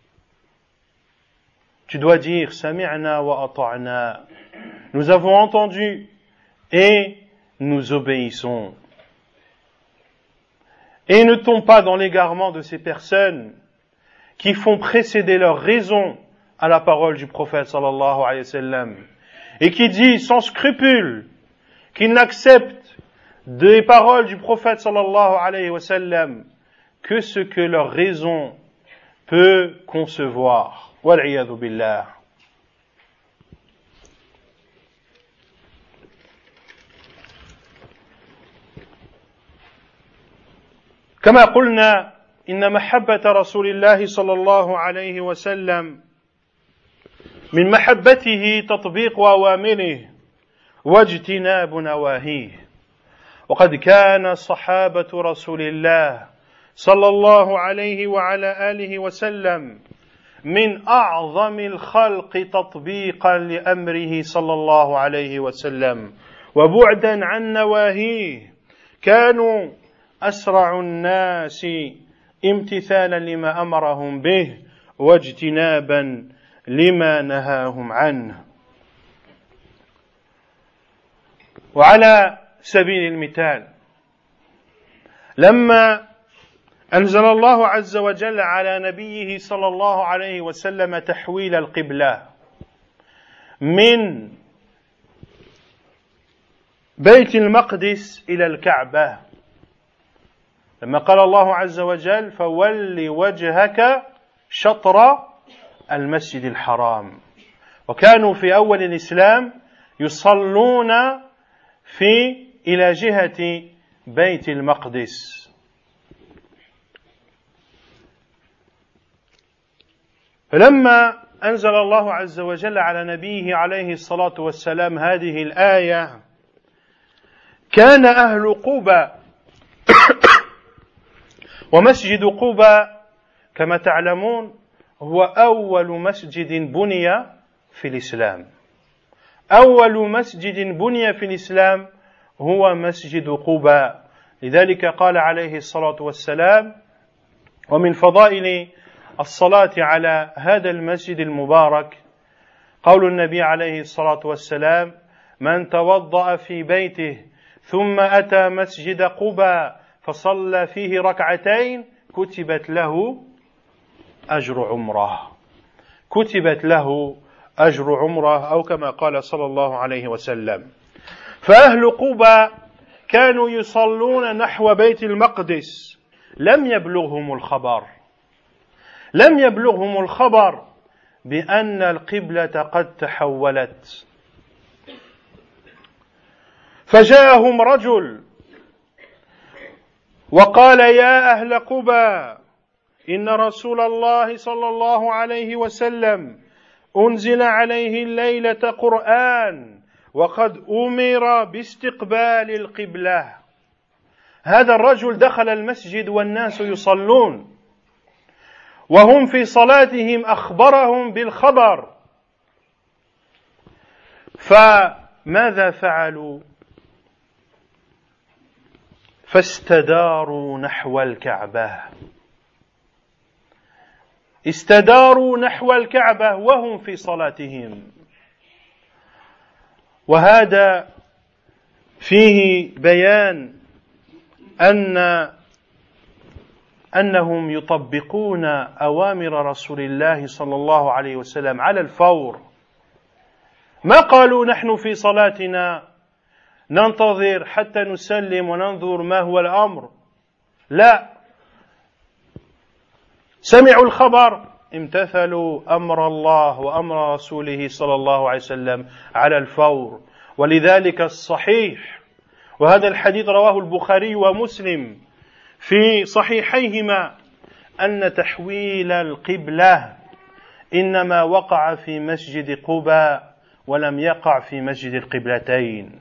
A: Tu dois dire, sami'na wa ata'na. Nous avons entendu et nous obéissons. Et ne tombe pas dans l'égarement de ces personnes qui font précéder leur raison à la parole du prophète sallallahu alayhi wa sallam et qui dit sans scrupule qu'ils n'acceptent des paroles du prophète sallallahu alayhi wa sallam que ce que leur raison peut concevoir. Wal-'iyadhu billah. كما قلنا إن محبة رسول الله صلى الله عليه وسلم من محبته تطبيق أوامره واجتناب نواهيه وقد كان صحابة رسول الله صلى الله عليه وعلى آله وسلم من أعظم الخلق تطبيقا لأمره صلى الله عليه وسلم وبعدا عن نواهيه كانوا أسرع الناس امتثالا لما أمرهم به واجتنابا لما نهاهم عنه. وعلى سبيل المثال لما أنزل الله عز وجل على نبيه صلى الله عليه وسلم تحويل القبلة من بيت المقدس إلى الكعبة لما قال الله عز وجل فول وجهك شطر المسجد الحرام وكانوا في أول الإسلام يصلون إلى جهة بيت المقدس فلما أنزل الله عز وجل على نبيه عليه الصلاة والسلام هذه الآية كان أهل قبى ومسجد قبى كما تعلمون هو أول مسجد بني في الإسلام. أول مسجد بني في الإسلام هو مسجد قبى. لذلك قال عليه الصلاة والسلام ومن فضائل الصلاة على هذا المسجد المبارك قول النبي عليه الصلاة والسلام من توضأ في بيته ثم أتى مسجد قبى فصلى فيه ركعتين كتبت له أجر عمره. كتبت له أجر عمره أو كما قال صلى الله عليه وسلم. فأهل قبى كانوا يصلون نحو بيت المقدس لم يبلغهم الخبر بأن القبلة قد تحولت. فجاءهم رجل وقال يا أهل قبى إن رسول الله صلى الله عليه وسلم أنزل عليه الليلة قرآن وقد أمر باستقبال القبلة. هذا الرجل دخل المسجد والناس يصلون وهم في صلاتهم أخبرهم بالخبر. فماذا فعلوا؟ فاستداروا نحو الكعبة استداروا نحو الكعبة وهم في صلاتهم، وهذا فيه بيان أنهم يطبقون أوامر رسول الله صلى الله عليه وسلم على الفور. ما قالوا نحن في صلاتنا ننتظر حتى نسلم وننظر ما هو الأمر، لا، سمعوا الخبر امتثلوا أمر الله وأمر رسوله صلى الله عليه وسلم على الفور. ولذلك الصحيح، وهذا الحديث رواه البخاري ومسلم في صحيحيهما، أن تحويل القبلة إنما وقع في مسجد قباء ولم يقع في مسجد القبلتين.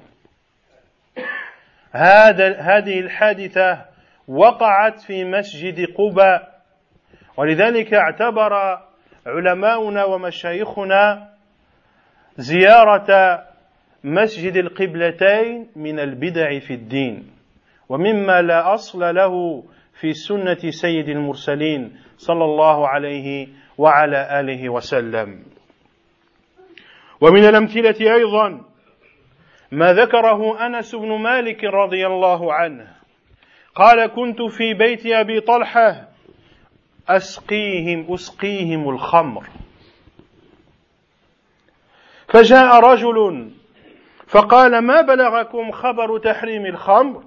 A: هذه الحادثة وقعت في مسجد قباء، ولذلك اعتبر علماؤنا ومشايخنا زيارة مسجد القبلتين من البدع في الدين، ومما لا أصل له في سنة سيد المرسلين صلى الله عليه وعلى آله وسلم. ومن الأمثلة أيضا ما ذكره أنس بن مالك رضي الله عنه قال: كنت في بيت أبي طلحة أسقيهم الخمر، فجاء رجل فقال: ما بلغكم خبر تحريم الخمر؟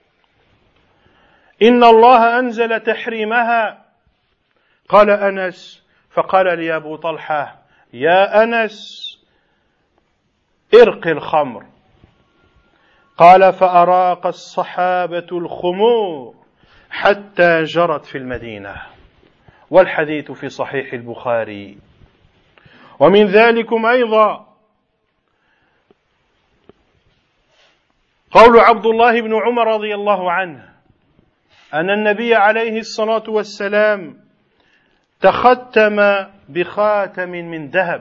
A: إن الله أنزل تحريمها. قال أنس: فقال لي أبو طلحة: يا أنس ارق الخمر. قال: فأراق الصحابة الخمور حتى جرت في المدينة. والحديث في صحيح البخاري. ومن ذلكم أيضا قول عبد الله بن عمر رضي الله عنه أن النبي عليه الصلاة والسلام تختم بخاتم من ذهب،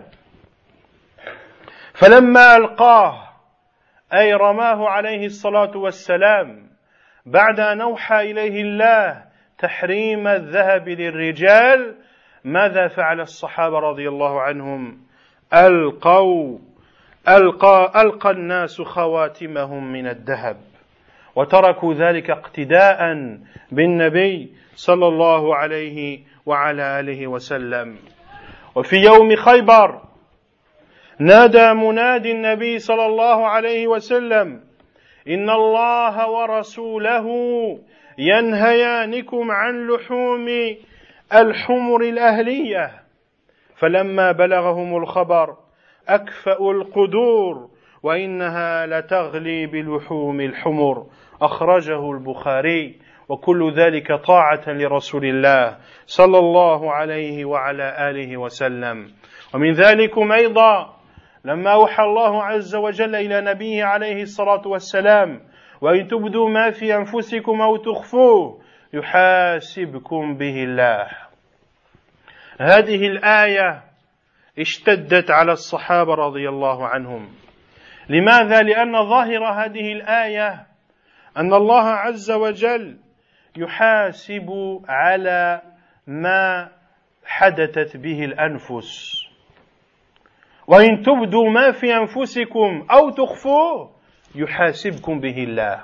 A: فلما ألقاه أي رماه عليه الصلاة والسلام بعد أن أوحى إليه الله تحريم الذهب للرجال، ماذا فعل الصحابة رضي الله عنهم؟ ألقى الناس خواتمهم من الذهب، وتركوا ذلك اقتداء بالنبي صلى الله عليه وعلى آله وسلم. وفي يوم خيبر نادى منادي النبي صلى الله عليه وسلم: إن الله ورسوله ينهيانكم عن لحوم الحمر الأهلية. فلما بلغهم الخبر أكفأوا القدور وإنها لتغلي بلحوم الحمر. أخرجه البخاري. وكل ذلك طاعة لرسول الله صلى الله عليه وعلى آله وسلم. ومن ذلكم أيضا لما أوحى الله عز وجل إلى نبيه عليه الصلاة والسلام: وإن تبدوا ما في أنفسكم أو تخفوه يحاسبكم به الله. هذه الآية اشتدت على الصحابة رضي الله عنهم. لماذا؟ لأن ظاهر هذه الآية أن الله عز وجل يحاسب على ما حدثت به الأنفس. وإن تبدوا ما في أنفسكم أو تخفوه يحاسبكم به الله،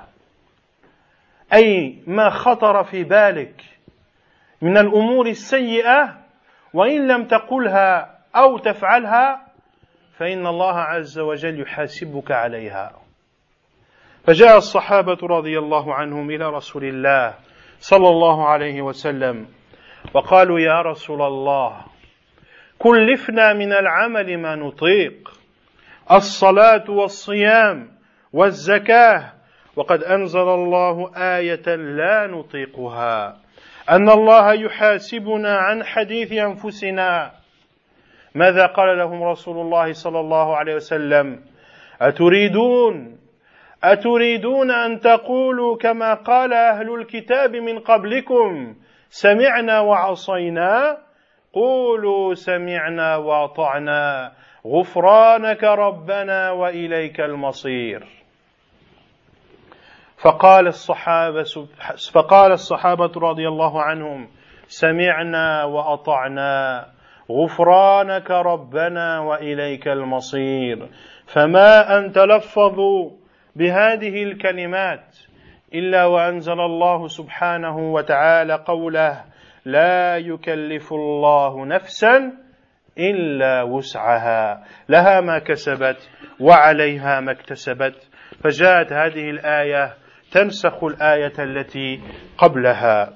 A: أي ما خطر في بالك من الأمور السيئة وإن لم تقلها أو تفعلها فإن الله عز وجل يحاسبك عليها. فجاء الصحابة رضي الله عنهم إلى رسول الله صلى الله عليه وسلم وقالوا: يا رسول الله، كلفنا من العمل ما نطيق، الصلاة والصيام والزكاة، وقد أنزل الله آية لا نطيقها، أن الله يحاسبنا عن حديث أنفسنا. ماذا قال لهم رسول الله صلى الله عليه وسلم؟ أتريدون أن تقولوا كما قال أهل الكتاب من قبلكم: سمعنا وعصينا؟ قولوا سمعنا وأطعنا غفرانك ربنا وإليك المصير. فقال الصحابة رضي الله عنهم: سمعنا وأطعنا غفرانك ربنا وإليك المصير فما أن تلفظوا بهذه الكلمات إلا وأنزل الله سبحانه وتعالى قوله لا يكلف الله نفسا إلا وسعها لها ما كسبت وعليها ما اكتسبت فجاءت هذه الآية تنسخ الآية التي قبلها.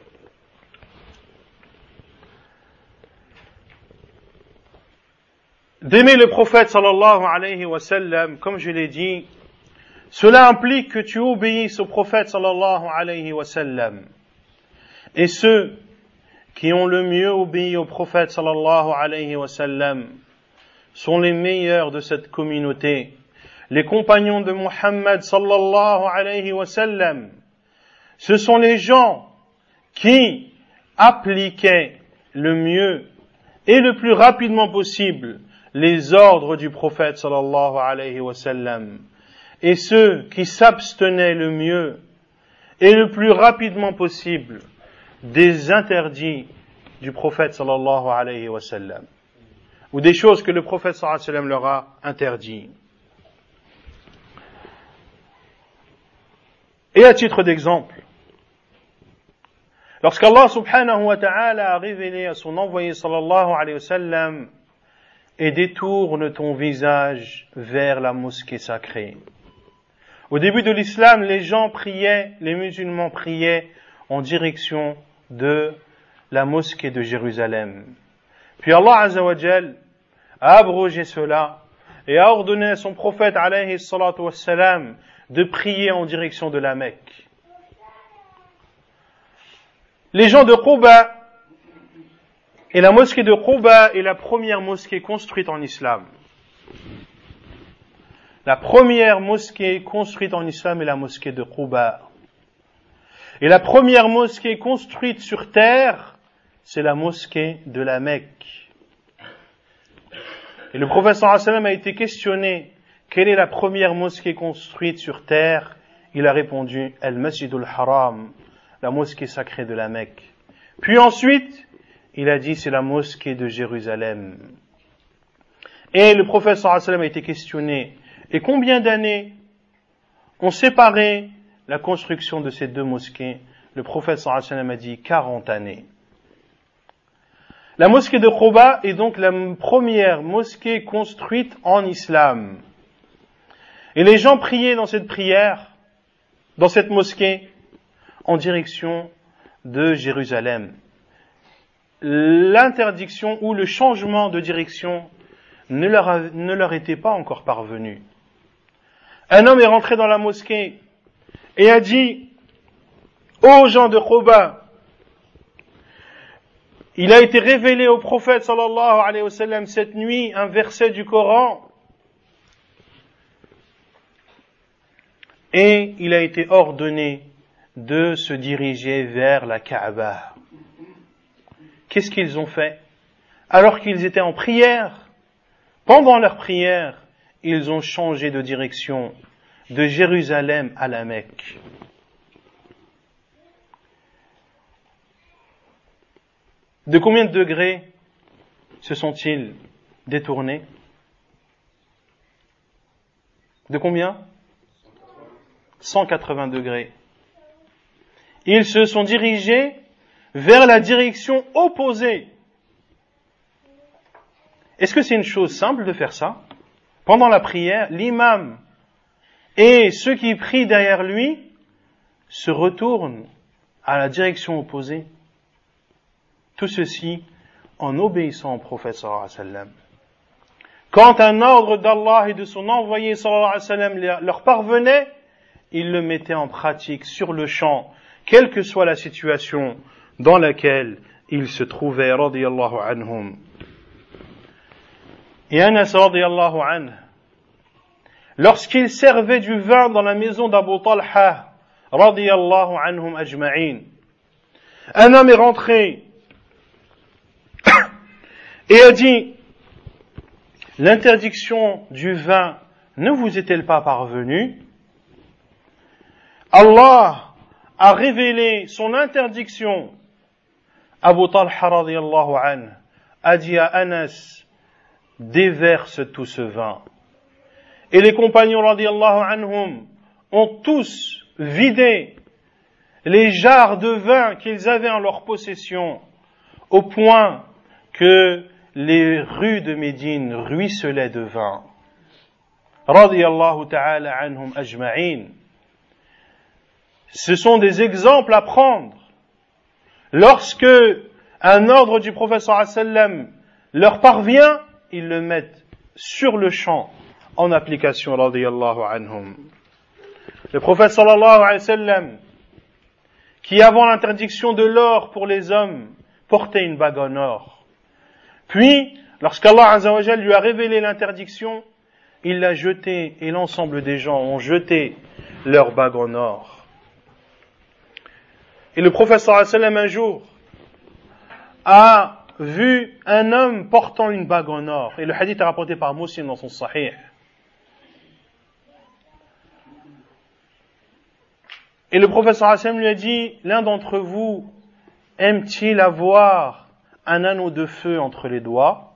A: D'aimer le prophète sallallahu alayhi wa sallam, comme je l'ai dit, cela implique que tu obéisses au prophète sallallahu alayhi wa sallam. Et ceux qui ont le mieux obéi au prophète sallallahu alayhi wa sallam sont les meilleurs de cette communauté. Les compagnons de Muhammad sallallahu alayhi wa sallam, ce sont les gens qui appliquaient le mieux et le plus rapidement possible les ordres du prophète sallallahu alayhi wa sallam, et ceux qui s'abstenaient le mieux et le plus rapidement possible des interdits du prophète sallallahu alayhi wa sallam, ou des choses que le prophète sallallahu alayhi wa sallam leur a interdit. Et à titre d'exemple, lorsqu'Allah subhanahu wa ta'ala a révélé à son envoyé sallallahu alayhi wa sallam et détourne ton visage vers la mosquée sacrée. Au début de l'islam, les gens priaient, les musulmans priaient en direction de la mosquée de Jérusalem. Puis Allah Azza wa Jal a abrogé cela et a ordonné à son prophète alayhi salatu wassalam de prier en direction de la Mecque. Les gens de Quba, et la mosquée de Quba est la première mosquée construite en islam. La première mosquée construite en islam est la mosquée de Quba. Et la première mosquée construite sur terre, c'est la mosquée de la Mecque. Et le prophète sallallahu alayhi wa sallam a été questionné, quelle est la première mosquée construite sur terre? Il a répondu, Al-Masjidul Haram, la mosquée sacrée de la Mecque. Puis ensuite, il a dit, c'est la mosquée de Jérusalem. Et le prophète sallallahu alayhi wa sallam a été questionné, et combien d'années ont séparé la construction de ces deux mosquées? Le prophète sallallahu alayhi wa sallam a dit 40 années. La mosquée de Quba est donc la première mosquée construite en islam. Et les gens priaient dans cette prière, dans cette mosquée, en direction de Jérusalem. L'interdiction ou le changement de direction ne leur était pas encore parvenu. Un homme est rentré dans la mosquée et a dit aux gens de Quba, il a été révélé au prophète sallallahu alayhi wa sallam cette nuit un verset du Coran et il a été ordonné de se diriger vers la Kaaba. Qu'est-ce qu'ils ont fait? Alors qu'ils étaient en prière, pendant leur prière, ils ont changé de direction de Jérusalem à la Mecque. De combien de degrés se sont-ils détournés? De combien? 180 degrés. Ils se sont dirigés vers la direction opposée. Est-ce que c'est une chose simple de faire ça? Pendant la prière, l'imam et ceux qui prient derrière lui se retournent à la direction opposée. Tout ceci en obéissant au prophète sallallahu alayhi wa sallam. Quand un ordre d'Allah et de son envoyé sallallahu alayhi wa sallam leur parvenait, ils le mettaient en pratique sur le champ, quelle que soit la situation dans laquelle ils se trouvaient, radiyallahu anhum. Et Anas radiyallahu anhu, lorsqu'il servait du vin dans la maison d'Abu Talha, radiyallahu anhum ajma'in, un homme est rentré et a dit, l'interdiction du vin ne vous est-elle pas parvenue? Allah a révélé son interdiction Abu Talha radiyallahu anhu a dit à Anas, déverse tout ce vin. Et les compagnons radiyallahu anhum ont tous vidé les jarres de vin qu'ils avaient en leur possession, au point que les rues de Médine ruisselaient de vin. Radiyallahu ta'ala anhum ajma'in. Ce sont des exemples à prendre. Lorsque un ordre du prophète sallallahu alayhi wa sallam leur parvient, ils le mettent sur le champ en application, radiyallahu anhum. Le prophète sallallahu alayhi wa sallam, qui avant l'interdiction de l'or pour les hommes, portait une bague en or. Puis, lorsqu'Allah azza wa jal lui a révélé l'interdiction, il l'a jetée et l'ensemble des gens ont jeté leur bague en or. Et le prophète sallallahu alayhi wa sallam un jour a vu un homme portant une bague en or. Et le hadith est rapporté par Muslim dans son Sahih. Et le prophète sallallahu alayhi wa sallam lui a dit, l'un d'entre vous aime-t-il avoir un anneau de feu entre les doigts?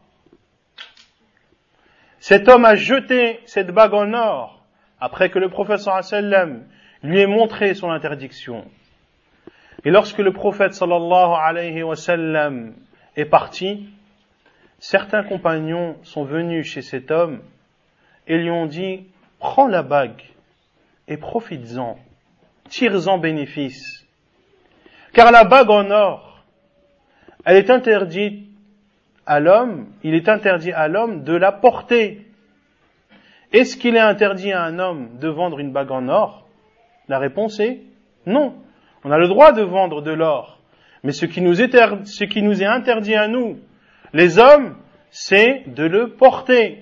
A: Cet homme a jeté cette bague en or après que le prophète sallallahu alayhi wa sallam lui ait montré son interdiction. Et lorsque le prophète sallallahu alayhi wa sallam est parti, certains compagnons sont venus chez cet homme et lui ont dit, prends la bague et profites-en, tire-en bénéfice. Car la bague en or, elle est interdite à l'homme, il est interdit à l'homme de la porter. Est-ce qu'il est interdit à un homme de vendre une bague en or? La réponse est non. On a le droit de vendre de l'or. Mais ce qui nous est interdit à nous, les hommes, c'est de le porter.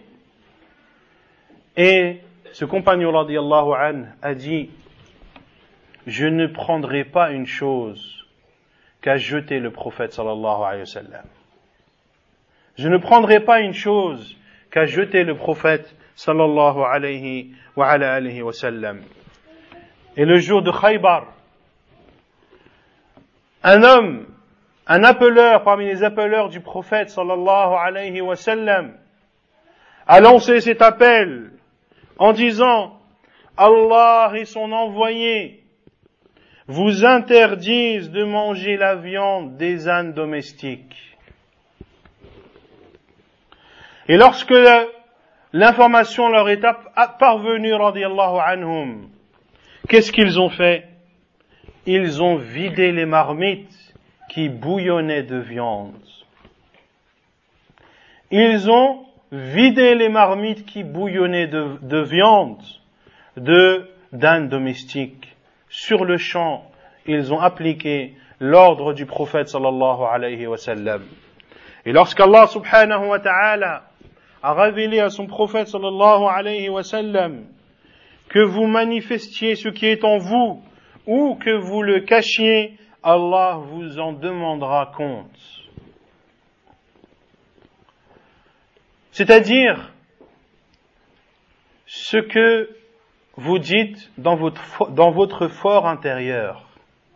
A: Et ce compagnon radiyallahu anhu a dit, je ne prendrai pas une chose qu'a jeté le prophète sallallahu alayhi wa sallam. Je ne prendrai pas une chose qu'a jeté le prophète sallallahu alayhi wa sallam. Et le jour de Khaybar, un homme, un appeleur parmi les appeleurs du prophète sallallahu alayhi wa sallam, a lancé cet appel en disant, Allah et son envoyé vous interdisent de manger la viande des ânes domestiques. Et lorsque l'information leur est parvenue, radiyallahu anhum, qu'est-ce qu'ils ont fait? Ils ont vidé les marmites qui bouillonnaient de viande. Ils ont vidé les marmites qui bouillonnaient de viande d'ânes domestiques. Sur le champ, ils ont appliqué l'ordre du prophète sallallahu alayhi wa sallam. Et lorsqu'Allah subhanahu wa ta'ala a révélé à son prophète sallallahu alayhi wa sallam que vous manifestiez ce qui est en vous ou que vous le cachiez, Allah vous en demandera compte. C'est-à-dire, ce que vous dites dans votre fort intérieur,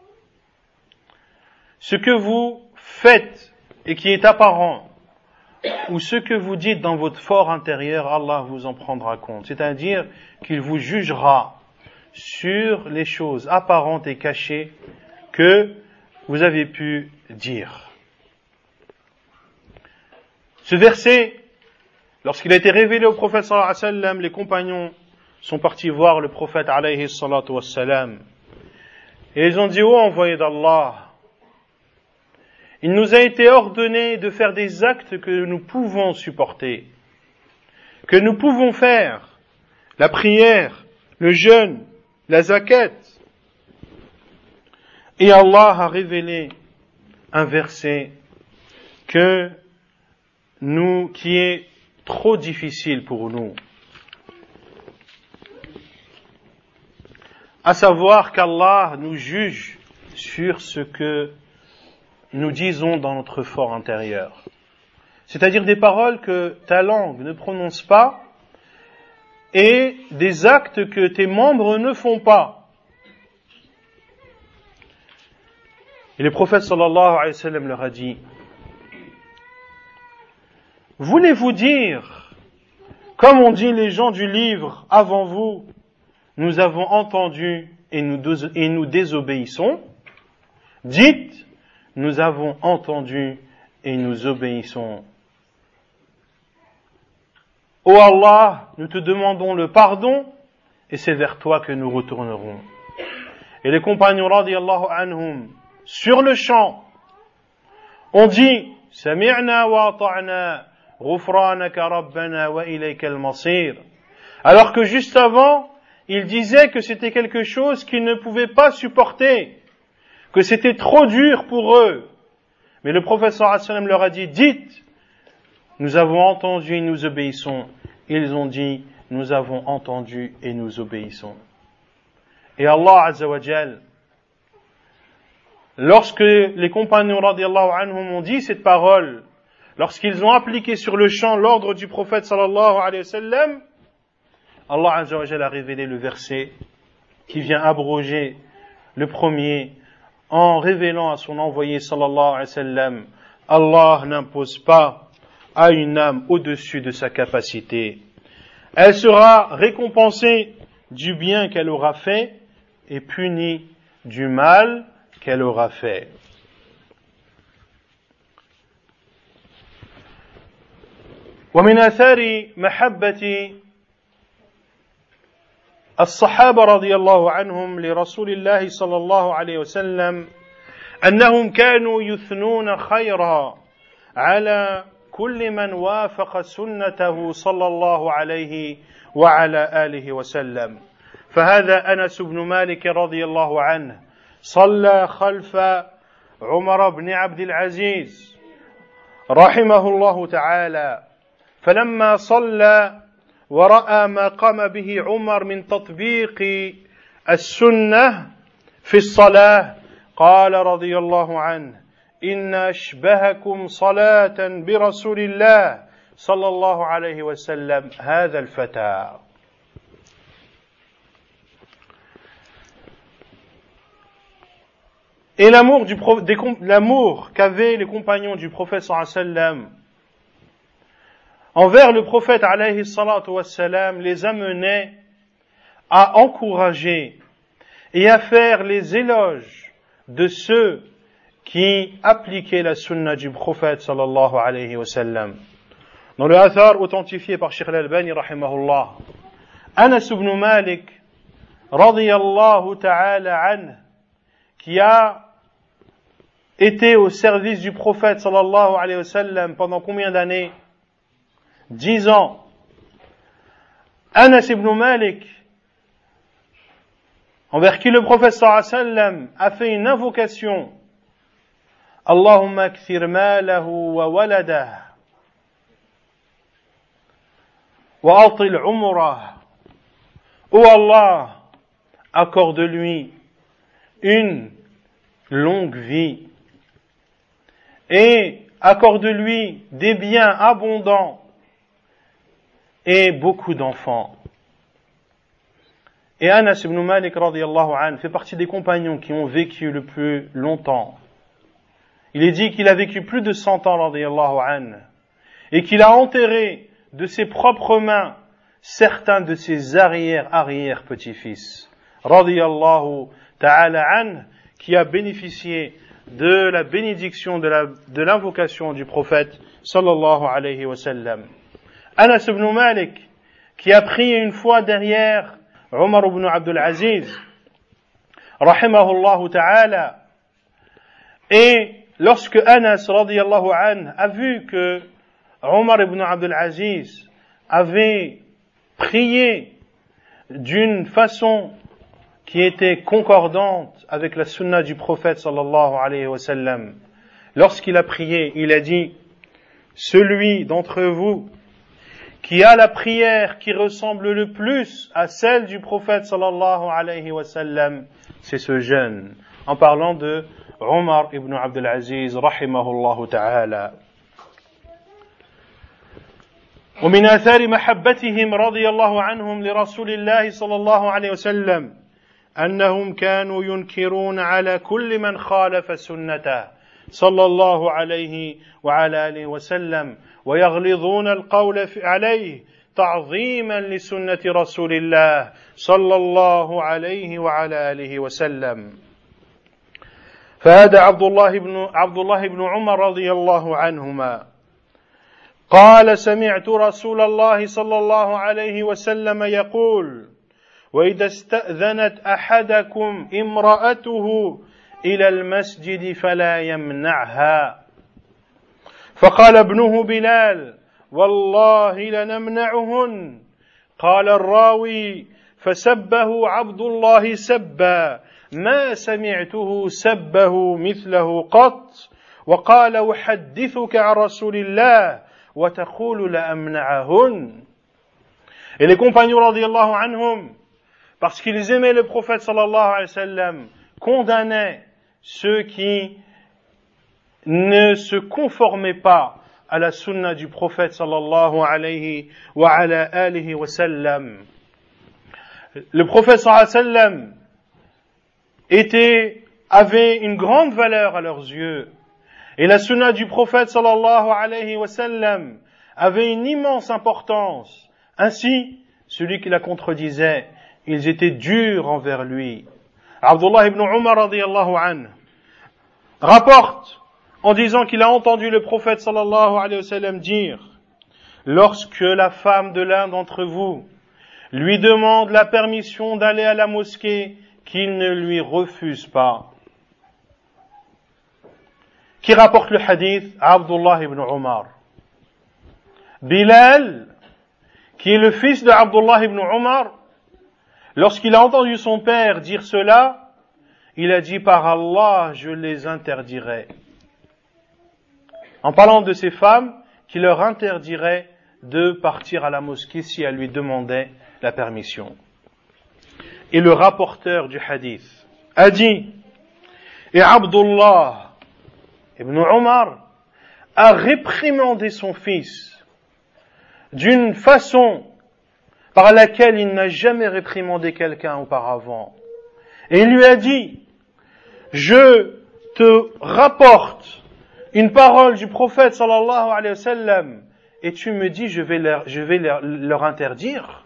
A: ce que vous faites et qui est apparent, ou ce que vous dites dans votre fort intérieur, Allah vous en prendra compte. C'est-à-dire qu'il vous jugera sur les choses apparentes et cachées que vous avez pu dire. Ce verset, lorsqu'il a été révélé au prophète sallallahu alayhi wa sallam, les compagnons sont partis voir le prophète alayhi salatu wassalam. Et ils ont dit, ô envoyé d'Allah, il nous a été ordonné de faire des actes que nous pouvons supporter, que nous pouvons faire, la prière, le jeûne, la zakat. Et Allah a révélé un verset qui est trop difficile pour nous. À savoir qu'Allah nous juge sur ce que nous disons dans notre fort intérieur. C'est-à-dire des paroles que ta langue ne prononce pas et des actes que tes membres ne font pas. Et le prophète sallallahu alayhi wa sallam leur a dit, voulez-vous dire, comme ont dit les gens du livre avant vous, nous avons entendu et nous désobéissons? Dites, nous avons entendu et nous obéissons. Ô Allah, nous te demandons le pardon et c'est vers toi que nous retournerons. Et les compagnons radiyallahu anhum, sur le champ, ont dit, Sami'na wa ata'na, ghufranaka rabbana wa ilayka al-masir. Alors que juste avant, ils disaient que c'était quelque chose qu'ils ne pouvaient pas supporter, que c'était trop dur pour eux. Mais le prophète sallallahu alayhi wa sallam leur a dit, dites, nous avons entendu et nous obéissons. Ils ont dit, nous avons entendu et nous obéissons. Et Allah Azza wa Jal, lorsque les compagnons radiyallahu anhum ont dit cette parole, lorsqu'ils ont appliqué sur le champ l'ordre du prophète sallallahu alayhi wa sallam, Allah Azza wa Jal a révélé le verset qui vient abroger le premier en révélant à son envoyé sallallahu alayhi wa sallam, Allah n'impose pas à une âme au-dessus de sa capacité. Elle sera récompensée du bien qu'elle aura fait et punie du mal qu'elle aura fait. ومن آثار محبة الصحابة رضي الله عنهم لرسول الله صلى الله عليه وسلم أنهم كانوا يثنون خيرا على كل من وافق سنته صلى الله عليه وعلى آله وسلم. فهذا أنس بن مالك رضي الله عنه صلى خلف عمر بن عبد العزيز رحمه الله تعالى، فلما صلى ورأى ما قام به عمر من تطبيق السنة في الصلاة قال رضي الله عنه إن أشبهكم صلاة برسول الله صلى الله عليه وسلم هذا الفتى. Et l'amour qu'avaient les compagnons du prophète sallallahu alayhi wa sallam envers le prophète alayhi salatu wa sallam les amenait à encourager et à faire les éloges de ceux qui appliquaient la sunna du prophète sallallahu alayhi wa sallam. Dans le athar authentifié par Cheikh al-Albani rahimahullah, Anas ibn Malik radiyallahu ta'ala anhu, qui a été au service du prophète sallallahu alayhi wa sallam pendant combien d'années? 10 ans. Anas ibn Malik, envers qui le prophète sallallahu alayhi wa sallam a fait une invocation, Allahumma akthir malahu wa waladahu wa atil umrah. Ô Allah, accorde-lui une longue vie et accorde-lui des biens abondants et beaucoup d'enfants. Et Anas ibn Malik radiyallahu anhu fait partie des compagnons qui ont vécu le plus longtemps. Il est dit qu'il a vécu plus de 100 ans radiyallahu anhu et qu'il a enterré de ses propres mains certains de ses arrière-petits-fils radiyallahu ta'ala anhu, qui a bénéficié de la bénédiction de l'invocation du prophète sallallahu alayhi wa sallam. Anas ibn Malik, qui a prié une fois derrière Omar ibn Abdul Aziz rahimahullahu ta'ala, et lorsque Anas radiyallahu anhu a vu que Omar ibn Abdul Aziz avait prié d'une façon qui était concordante avec la sunna du prophète sallallahu alayhi wa sallam, lorsqu'il a prié, il a dit, celui d'entre vous qui a la prière qui ressemble le plus à celle du prophète sallallahu alayhi wa sallam, c'est ce jeune, en parlant de Omar ibn Abdul Aziz rahimahullahu ta'ala. ومن آثار محبتهم رضي الله عنهم لرسول الله صلى الله عليه وسلم أنهم كانوا ينكرون على كل من خالف سنته صلى الله عليه وعلى آله وسلم ويغلظون القول عليه تعظيما لسنة رسول الله صلى الله عليه وعلى آله وسلم. فهذا عبد الله بن عمر رضي الله عنهما قال سمعت رسول الله صلى الله عليه وسلم يقول وإذا استأذنت أحدكم امرأته إلى المسجد فلا يمنعها. فقال ابنه بلال والله لنمنعهن. قال الراوي فسبه عبد الله سبا ما سمعته سبه مثله قط وقال أحدثك عن رسول الله وتقول لأمنعهن. Et les compagnons radiyallahu anhum, parce qu'ils aimaient le prophète sallallahu alayhi wa sallam, condamnaient ceux qui ne se conformaient pas à la sunna du prophète sallallahu alayhi wa ala alihi wa sallam. Le prophète sallallahu alayhi wa sallam avait une grande valeur à leurs yeux. Et la sunna du prophète sallallahu alayhi wa sallam avait une immense importance. Ainsi, celui qui la contredisait, ils étaient durs envers lui. Abdullah ibn Umar radiyallahu anhu rapporte en disant qu'il a entendu le prophète sallallahu alayhi wa sallam dire lorsque la femme de l'un d'entre vous lui demande la permission d'aller à la mosquée, qu'il ne lui refuse pas. Qui rapporte le hadith? Abdullah ibn Umar. Bilal, qui est le fils de Abdullah ibn Umar, lorsqu'il a entendu son père dire cela, il a dit par Allah, je les interdirai. En parlant de ces femmes qui leur interdiraient de partir à la mosquée si elles lui demandaient la permission. Et le rapporteur du hadith a dit, et Abdullah ibn Umar a réprimandé son fils d'une façon par laquelle il n'a jamais réprimandé quelqu'un auparavant. Et il lui a dit, je te rapporte une parole du prophète sallallahu alayhi wa sallam et tu me dis je vais leur interdire.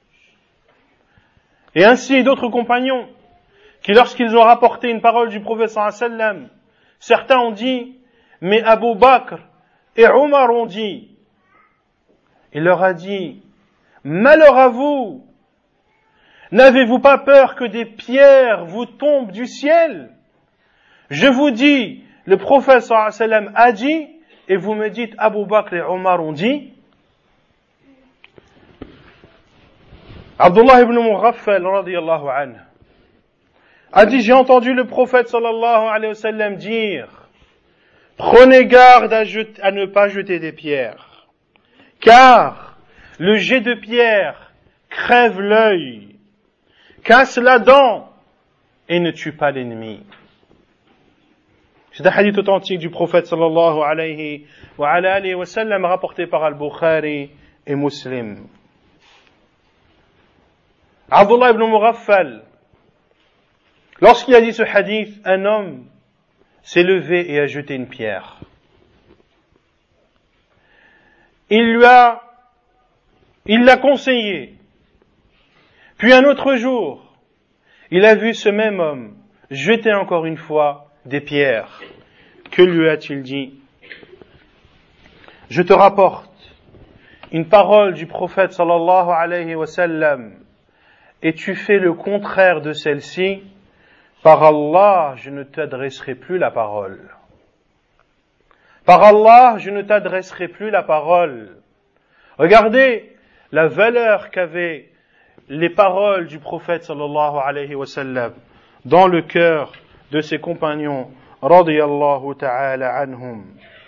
A: Et ainsi d'autres compagnons qui lorsqu'ils ont rapporté une parole du prophète sallallahu alayhi wa sallam, certains ont dit, mais Abu Bakr et Omar ont dit. Il leur a dit, malheur à vous, n'avez-vous pas peur que des pierres vous tombent du ciel? Je vous dis, le prophète sallallahu alayhi wa sallam a dit, et vous me dites Abu Bakr et Omar ont dit. Abdullah ibn Mughaffal radiyallahu anhu a dit, j'ai entendu le prophète sallallahu alayhi wa sallam dire, prenez garde à ne pas jeter des pierres, car le jet de pierre crève l'œil, casse la dent et ne tue pas l'ennemi. C'est un hadith authentique du prophète sallallahu alayhi wa sallam rapporté par Al-Bukhari et Muslim. Abdullah ibn Mughaffal, lorsqu'il a dit ce hadith, un homme s'est levé et a jeté une pierre. Il l'a conseillé. Puis un autre jour, il a vu ce même homme jeter encore une fois des pierres. Que lui a-t-il dit? Je te rapporte une parole du prophète sallallahu alayhi wa sallam et tu fais le contraire de celle-ci, par Allah, je ne t'adresserai plus la parole. Par Allah, je ne t'adresserai plus la parole. Regardez la valeur qu'avaient les paroles du prophète sallallahu alayhi wa sallam dans le cœur de ses compagnons radiyallahu ta'ala anhum.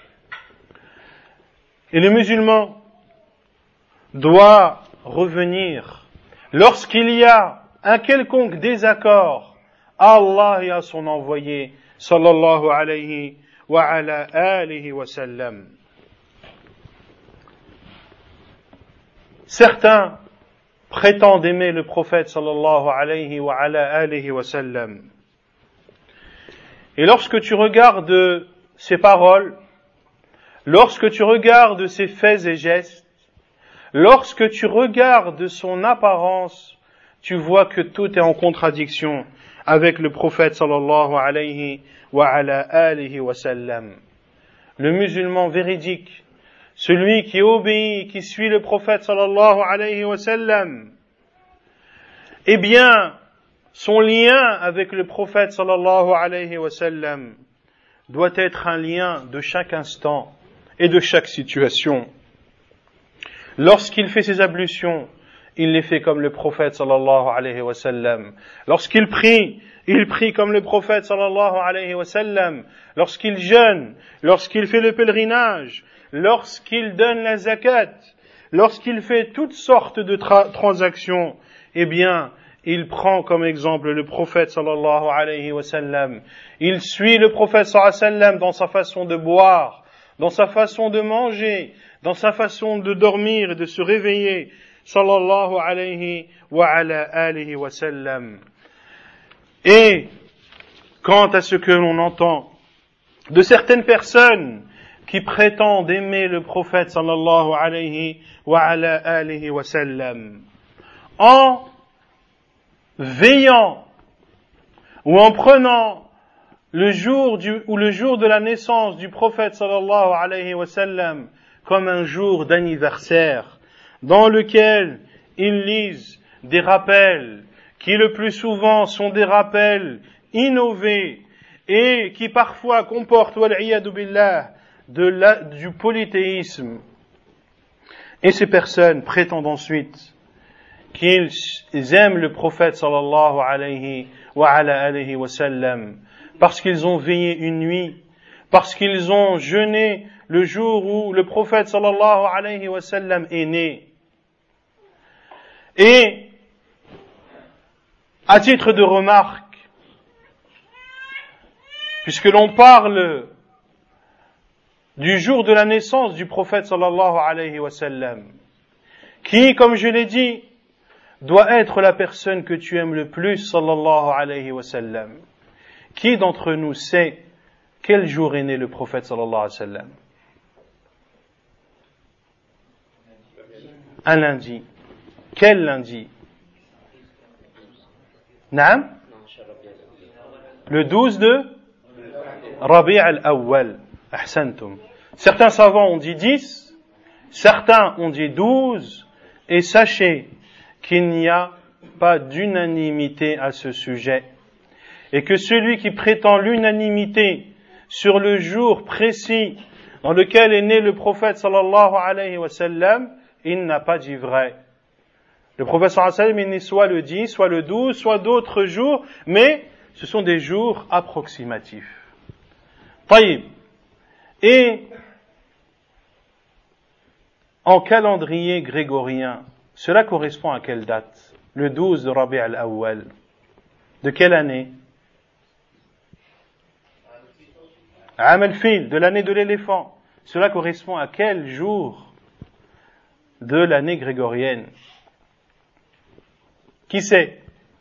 A: Et le musulman doit revenir lorsqu'il y a un quelconque désaccord à Allah et à son envoyé sallallahu alayhi wa ala alihi wa sallam. Certains prétendent aimer le prophète sallallahu alayhi wa alihi wa sallam. Et lorsque tu regardes ses paroles, lorsque tu regardes ses faits et gestes, lorsque tu regardes son apparence, tu vois que tout est en contradiction avec le prophète sallallahu alayhi wa alihi wa sallam. Le musulman véridique, celui qui obéit, qui suit le prophète sallallahu alayhi wa sallam, eh bien, son lien avec le prophète sallallahu alayhi wa sallam doit être un lien de chaque instant et de chaque situation. Lorsqu'il fait ses ablutions, il les fait comme le prophète sallallahu alayhi wa sallam. Lorsqu'il prie, il prie comme le prophète sallallahu alayhi wa sallam. Lorsqu'il jeûne, lorsqu'il fait le pèlerinage, lorsqu'il donne la zakat, lorsqu'il fait toutes sortes de transactions, eh bien, il prend comme exemple le prophète sallallahu alayhi wa sallam. Il suit le prophète sallallahu alayhi wa sallam dans sa façon de boire, dans sa façon de manger, dans sa façon de dormir et de se réveiller, sallallahu alayhi wa alihi wa sallam. Et quant à ce que l'on entend de certaines personnes qui prétendent aimer le prophète sallallahu alayhi wa alihi wa sallam, en veillant ou en prenant le jour de la naissance du prophète sallallahu alayhi wa sallam comme un jour d'anniversaire dans lequel ils lisent des rappels qui le plus souvent sont des rappels innovés et qui parfois comportent wal'iyadu billah du polythéisme. Et ces personnes prétendent ensuite qu'ils aiment le prophète sallallahu alayhi wa alihi wa sallam parce qu'ils ont veillé une nuit, parce qu'ils ont jeûné le jour où le prophète sallallahu alayhi wa sallam est né. Et à titre de remarque, puisque l'on parle du jour de la naissance du prophète sallallahu alayhi wa sallam, qui, comme je l'ai dit, doit être la personne que tu aimes le plus, sallallahu alayhi wa sallam. Qui d'entre nous sait quel jour est né le prophète sallallahu alayhi wa sallam? Un lundi. Quel lundi? Naam? Le 12 de Rabi' al-Awwal. Ahsantum. Certains savants ont dit 10, certains ont dit 12, et sachez qu'il n'y a pas d'unanimité à ce sujet. Et que celui qui prétend l'unanimité sur le jour précis dans lequel est né le prophète sallallahu alayhi wa sallam, il n'a pas dit vrai. Le prophète sallallahu alayhi wa sallam est né soit le 10, soit le 12, soit d'autres jours, mais ce sont des jours approximatifs. Taïb. Et en calendrier grégorien, cela correspond à quelle date? Le 12 de Rabi' al-Awwal. De quelle année? Am al-Fil, de l'année de l'éléphant. Cela correspond à quel jour de l'année grégorienne? Qui sait?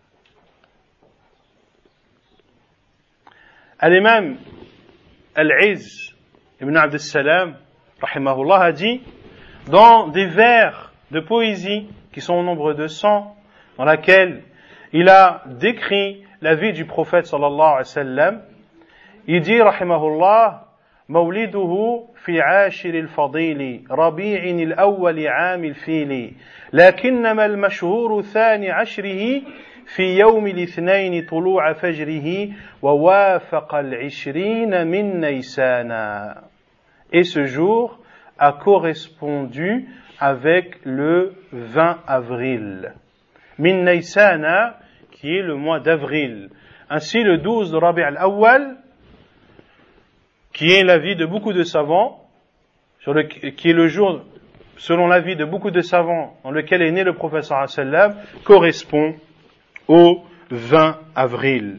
A: Al-Imam Al-Izz Ibn Abd al-Salam, rahimahullah, a dit, dans des vers de poésie qui sont au nombre de 100, dans laquelle il a décrit la vie du prophète sallallahu alayhi wa sallam, il dit, rahimahullah, مولده في عاشر الفضيل ربيع الأول عام الفيل لكنما المشهور ثاني عشره في يوم الاثنين طلوع فجره ووافق العشرين من نيسان. Et ce jour a correspondu avec le 20 avril. Min Naysana, qui est le mois d'avril. Ainsi, le 12 de Rabi' al-Awwal, qui est l'avis de beaucoup de savants, qui est le jour, selon l'avis de beaucoup de savants, dans lequel est né le prophète sallallahu alayhi wa sallam, correspond au 20 avril.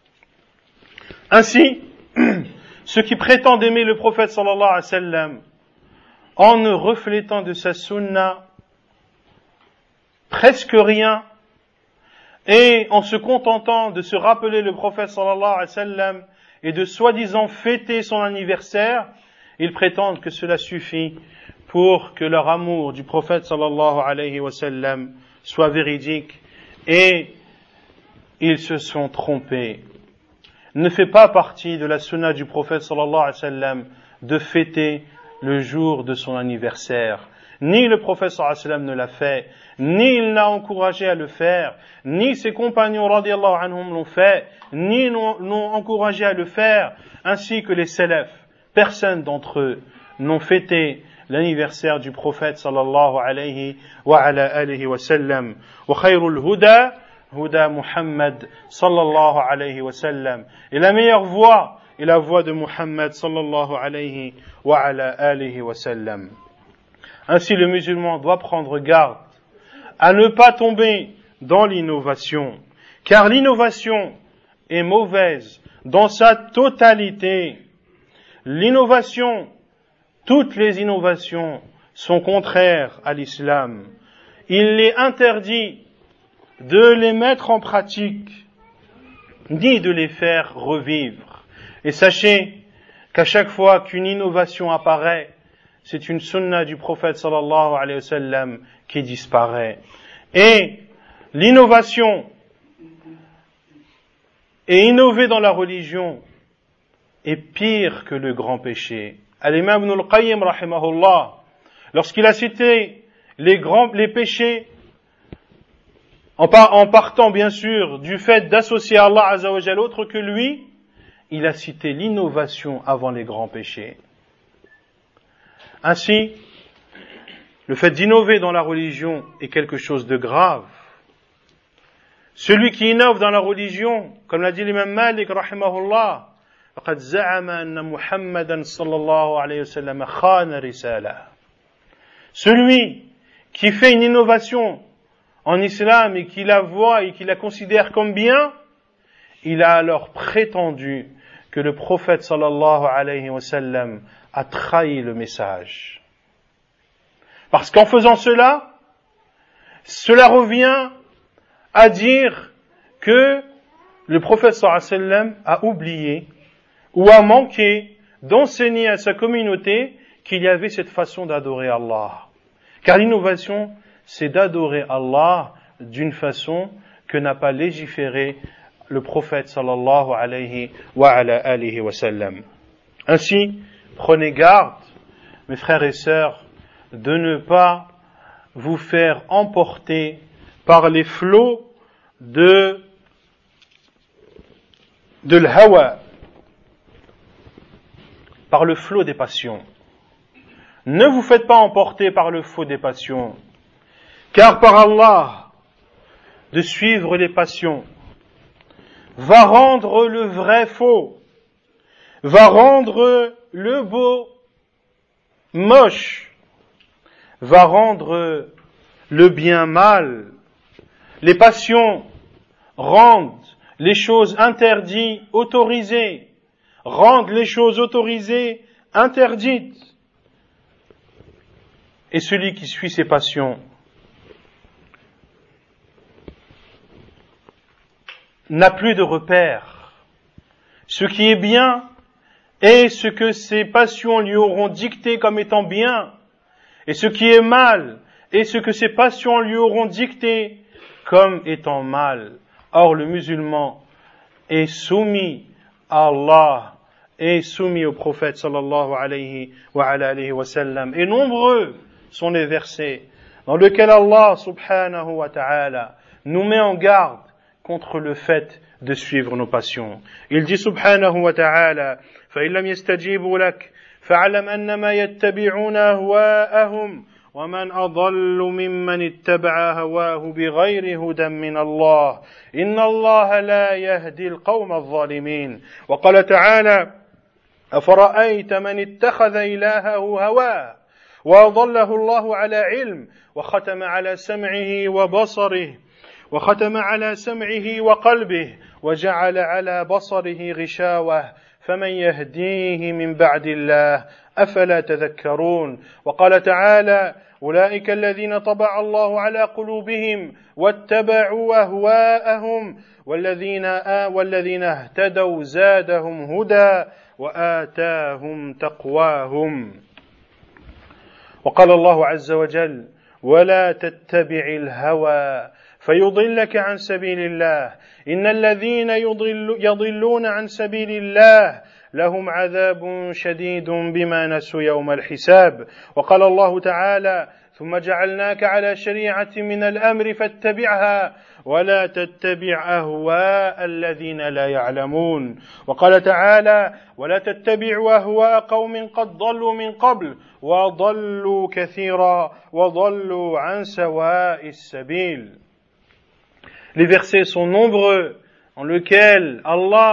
A: Ainsi, ceux qui prétendent aimer le prophète sallallahu alayhi wa sallam, en ne reflétant de sa sunna presque rien, et en se contentant de se rappeler le prophète sallallahu alayhi wa sallam et de soi-disant fêter son anniversaire, ils prétendent que cela suffit pour que leur amour du prophète sallallahu alayhi wa sallam soit véridique, et ils se sont trompés. Ne fait pas partie de la sunna du prophète sallallahu alayhi wa sallam de fêter le jour de son anniversaire. Ni le prophète sallallahu alayhi wa sallam ne l'a fait, ni il n'a encouragé à le faire, ni ses compagnons radiyallahu anhum l'ont fait, ni l'ont encouragé à le faire, ainsi que les salafs. Personne d'entre eux n'ont fêté l'anniversaire du prophète sallallahu alayhi wa ala alihi wa sallam. Wa khayrul huda huda Muhammad sallallahu alayhi wa sallam. Et la meilleure voie est la voie de Muhammad sallallahu alayhi wa ala alihi wa sallam. Ainsi, le musulman doit prendre garde à ne pas tomber dans l'innovation, car l'innovation est mauvaise dans sa totalité. L'innovation, toutes les innovations sont contraires à l'islam. Il est interdit de les mettre en pratique, ni de les faire revivre. Et sachez qu'à chaque fois qu'une innovation apparaît, c'est une sunna du prophète sallallahu alayhi wa sallam qui disparaît. Et l'innovation et innover dans la religion est pire que le grand péché. Al-Imam Ibn al-Qayyim rahimahullah, lorsqu'il a cité les péchés, en partant bien sûr du fait d'associer Allah Azza wa Jal autre que lui, il a cité l'innovation avant les grands péchés. Ainsi, le fait d'innover dans la religion est quelque chose de grave. Celui qui innove dans la religion, comme l'a dit l'imam Malik rahimahullah, فقد زعم أن محمدا صلى الله عليه وسلم خان رسالة. Celui qui fait une innovation en islam et qui la voit et qui la considère comme bien, il a alors prétendu que le prophète sallallahu alayhi wa sallam a trahi le message. Parce qu'en faisant cela revient à dire que le prophète sallallahu alayhi wa sallam a oublié ou a manqué d'enseigner à sa communauté qu'il y avait cette façon d'adorer Allah. Car l'innovation, c'est d'adorer Allah d'une façon que n'a pas légiféré le prophète sallallahu alayhi wa ala alihi wa sallam. Ainsi, prenez garde, mes frères et sœurs, de ne pas vous faire emporter par les flots de l'hawa, par le flot des passions. Ne vous faites pas emporter par le flot des passions, car par Allah, de suivre les passions va rendre le vrai faux, va rendre le beau moche, va rendre le bien mal. Les passions rendent les choses interdites autorisées, rendent les choses autorisées interdites. Et celui qui suit ses passions n'a plus de repère. Ce qui est bien est ce que ses passions lui auront dicté comme étant bien, et ce qui est mal est ce que ses passions lui auront dicté comme étant mal. Or, le musulman est soumis à Allah, est soumis au prophète sallallahu alayhi wa sallam. Et nombreux sont les versets dans lesquels Allah subhanahu wa ta'ala nous met en garde contre le fait de suivre nos passions. Il dit subhanahu wa ta'ala: فَإِنْ لَمْ يَسْتَجِيبُوا لَكَ فَاعْلَمْ أَنَّمَا يَتَّبِعُونَ أَهْوَاءَهُمْ وَمَنْ أَضَلُّ مِمَّنِ اتَّبَعَ هَوَاهُ بِغَيْرِ هُدًى مِّنَ اللَّهِ إِنَّ اللَّهَ لَا يَهْدِي الْقَوْمَ الظَّالِمِينَ. وقال تعالى: أَفَرَأَيْتَ مَنِ اتَّخَذَ إِلَٰهَهُ هَوَاهُ وَأَضَلَّهُ اللَّهُ عَلَى عِلْمٍ وختم على سمعه وقلبه وجعل على بصره غشاوة فمن يهديه من بعد الله أفلا تذكرون وقال تعالى أولئك الذين طبع الله على قلوبهم واتبعوا أهواءهم والذين اهتدوا زادهم هدى وآتاهم تقواهم وقال الله عز وجل ولا تتبع الهوى فيضلك عن سبيل الله إن الذين يضلون عن سبيل الله لهم عذاب شديد بما نسوا يوم الحساب وقال الله تعالى ثم جعلناك على شريعة من الأمر فاتبعها ولا تتبع أهواء الذين لا يعلمون وقال تعالى ولا تتبعوا أهواء قوم قد ضلوا من قبل وضلوا كثيرا وضلوا عن سواء السبيل. Les versets sont nombreux dans lesquels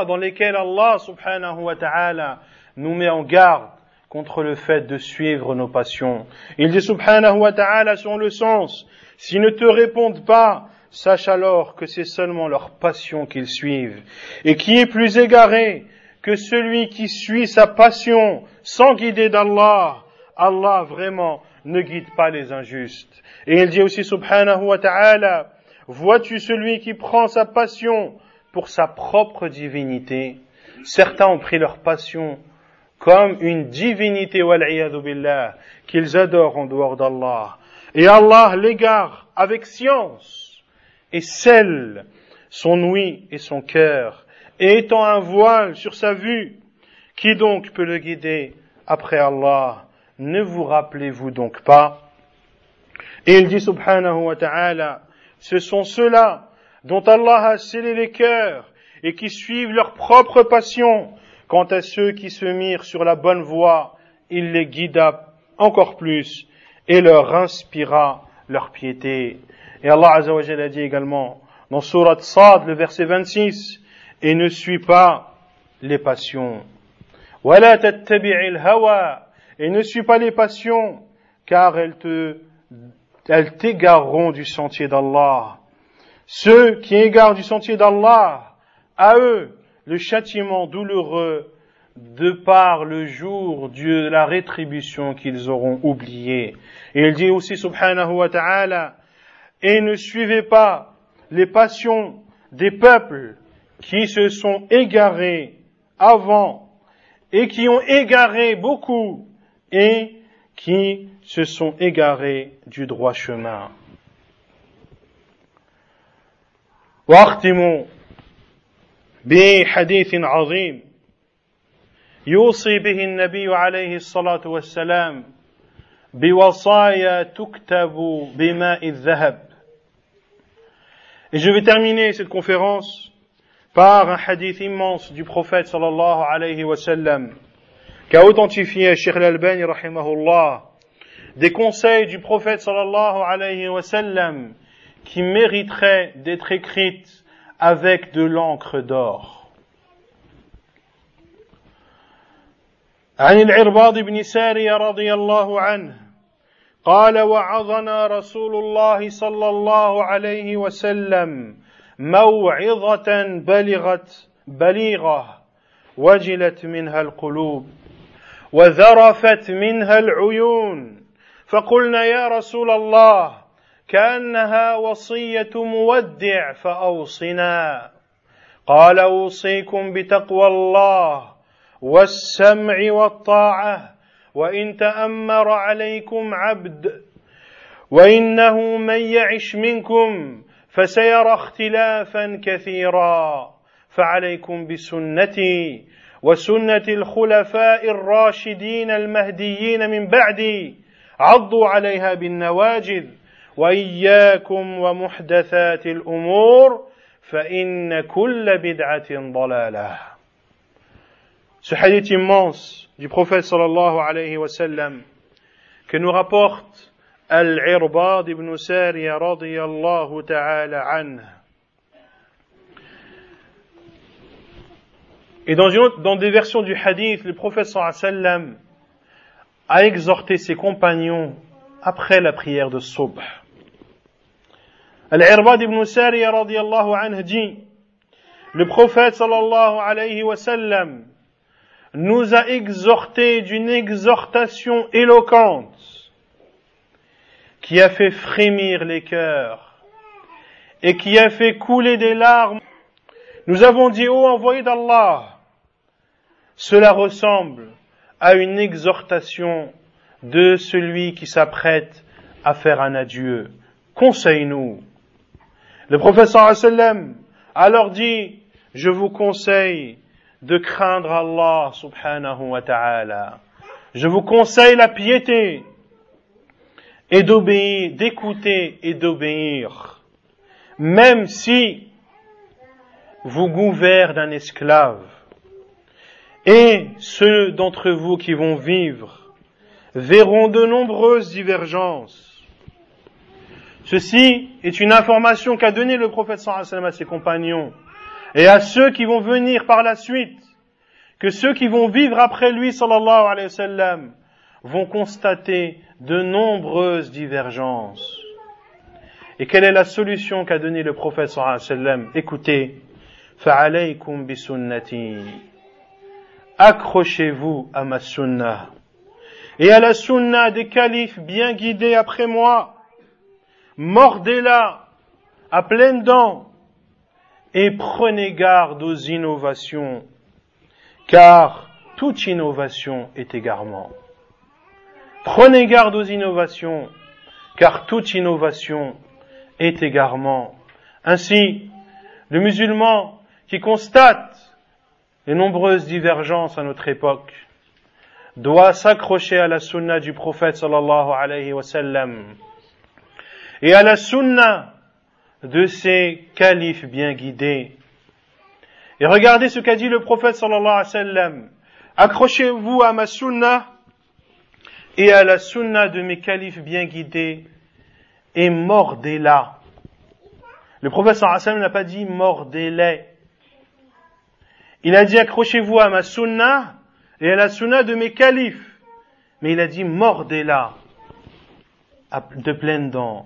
A: Allah subhanahu wa ta'ala nous met en garde contre le fait de suivre nos passions. Il dit subhanahu wa ta'ala sur le sens, s'ils ne te répondent pas, sache alors que c'est seulement leur passion qu'ils suivent. Et qui est plus égaré que celui qui suit sa passion sans guider d'Allah? Allah vraiment ne guide pas les injustes. Et il dit aussi subhanahu wa ta'ala, vois-tu celui qui prend sa passion pour sa propre divinité? Certains ont pris leur passion comme une divinité, wal'iyadhu billah, qu'ils adorent en dehors d'Allah. Et Allah l'égare avec science et scelle son ouïe et son cœur, et étend un voile sur sa vue. Qui donc peut le guider après Allah? Ne vous rappelez-vous donc pas? Et il dit subhanahu wa ta'ala, ce sont ceux-là dont Allah a scellé les cœurs et qui suivent leur propre passion. Quant à ceux qui se mirent sur la bonne voie, il les guida encore plus et leur inspira leur piété. Et Allah Azza wa Jalla a dit également dans Sourate Sad, le verset 26, et ne suis pas les passions. وَلَا تَتَّبِعِ الْهَوَى, et ne suis pas les passions, car elles t'égareront du sentier d'Allah. Ceux qui égarent du sentier d'Allah, à eux, le châtiment douloureux de par le jour de la rétribution qu'ils auront oublié. Et il dit aussi subhanahu wa ta'ala, et ne suivez pas les passions des peuples qui se sont égarés avant et qui ont égaré beaucoup et qui se sont égarés du droit chemin. واختموا بحديث عظيم يوصي به النبي عليه الصلاة والسلام بوصايا تكتب بماء الذهب. Et je vais terminer cette conférence par un hadith immense du prophète sallallahu alayhi wa sallam qu'a authentifié Cheikh Al-Albani rahimahullah, des conseils du prophète sallallahu alayhi wa sallam qui mériteraient d'être écrites avec de l'encre d'or. عن العرباض بن سارية رضي الله عنه قال وعظنا رسول الله صلى الله عليه وسلم موعظة بليغة وجلت منها القلوب وذرفت منها العيون فقلنا يا رسول الله كأنها وصية مودع فأوصنا قال أوصيكم بتقوى الله والسمع والطاعة وإن تأمر عليكم عبد وإنه من يعش منكم فسيرى اختلافا كثيرا فعليكم بسنتي وسنة الخلفاء الراشدين المهديين من بعدي عضوا عليها بالنواجذ وإياكم ومحدثات الأمور فإن كل بدعة ضلالة. Ce hadith immense du prophète sallallahu alayhi wa sallam que nous rapporte Al-Irbad ibn Sariya radiyallahu ta'ala anhu. Et dans des versions du hadith, le prophète sallallahu alayhi wa sallam a exhorté ses compagnons après la prière de Subh. Al-Irbad ibn Sariya radiyallahu anhu dit, le prophète sallallahu alayhi wa sallam nous a exhortés d'une exhortation éloquente qui a fait frémir les cœurs et qui a fait couler des larmes. Nous avons dit, ô envoyé d'Allah, cela ressemble à une exhortation de celui qui s'apprête à faire un adieu. Conseille-nous. Le prophète sallallahu alayhi wa sallam a alors dit, je vous conseille de craindre Allah subhanahu wa ta'ala. Je vous conseille la piété et d'obéir, d'écouter et d'obéir, même si vous gouvernez un esclave. Et ceux d'entre vous qui vont vivre verront de nombreuses divergences. Ceci est une information qu'a donnée le prophète sallallahu alayhi wa sallam à ses compagnons et à ceux qui vont venir par la suite, que ceux qui vont vivre après lui sallallahu alayhi wa sallam vont constater de nombreuses divergences. Et quelle est la solution qu'a donnée le prophète sallallahu alayhi wa sallam? Écoutez, fa'alaykum bi sunnati. Accrochez-vous à ma sunnah et à la sunnah des califes bien guidés après moi. Mordez-la à pleines dents et prenez garde aux innovations, car toute innovation est égarement. Prenez garde aux innovations, car toute innovation est égarement. Ainsi, le musulman qui constate les nombreuses divergences à notre époque doit s'accrocher à la sunna du prophète sallallahu alayhi wa sallam et à la sunna de ses califes bien guidés. Et regardez ce qu'a dit le prophète sallallahu alayhi wa sallam. Accrochez-vous à ma sunna et à la sunna de mes califes bien guidés et mordez-la. Le prophète sallallahu alayhi wa sallam n'a pas dit mordez-les. Il a dit accrochez-vous à ma sunna et à la sunna de mes califes. Mais il a dit mordez-la de pleines dents.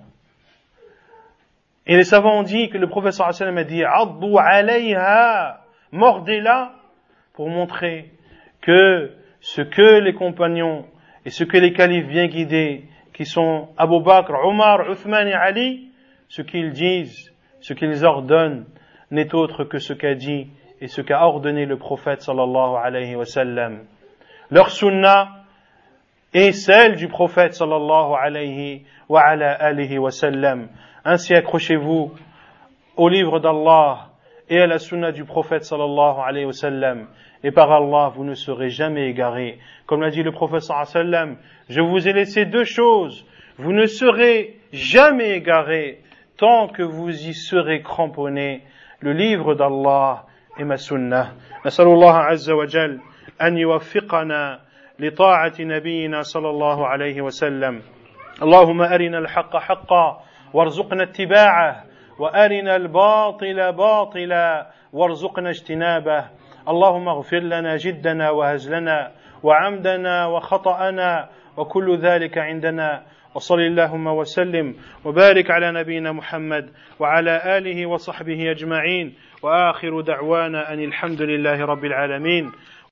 A: Et les savants ont dit que le prophète sallallahu alayhi wa sallam a dit addu alayha, mordez-la, pour montrer que ce que les compagnons et ce que les califes bien guidés, qui sont Abu Bakr, Omar, Uthman et Ali, ce qu'ils disent, ce qu'ils ordonnent, n'est autre que ce qu'a dit et ce qu'a ordonné le prophète sallallahu alayhi wa sallam. Leur sunnah est celle du prophète sallallahu alayhi wa sallam. Ainsi accrochez-vous au livre d'Allah et à la sunna du prophète sallallahu alayhi wa sallam. Et par Allah, vous ne serez jamais égarés. Comme l'a dit le prophète sallallahu alayhi wa sallam, je vous ai laissé deux choses. Vous ne serez jamais égarés tant que vous y serez cramponnés. Le livre d'Allah et ma sunnah. Nasalullah azza wa jal an yuwaffiqana li ta'ati nabiyyina sallallahu alayhi wa sallam. Allahumma arina al-haqqa haqqa وارزقنا اتباعه وارنا الباطل باطلا وارزقنا اجتنابه اللهم اغفر لنا جدنا وهزلنا وعمدنا وخطأنا وكل ذلك عندنا وصل اللهم وسلم وبارك على نبينا محمد وعلى آله وصحبه أجمعين وآخر دعوانا أن الحمد لله رب العالمين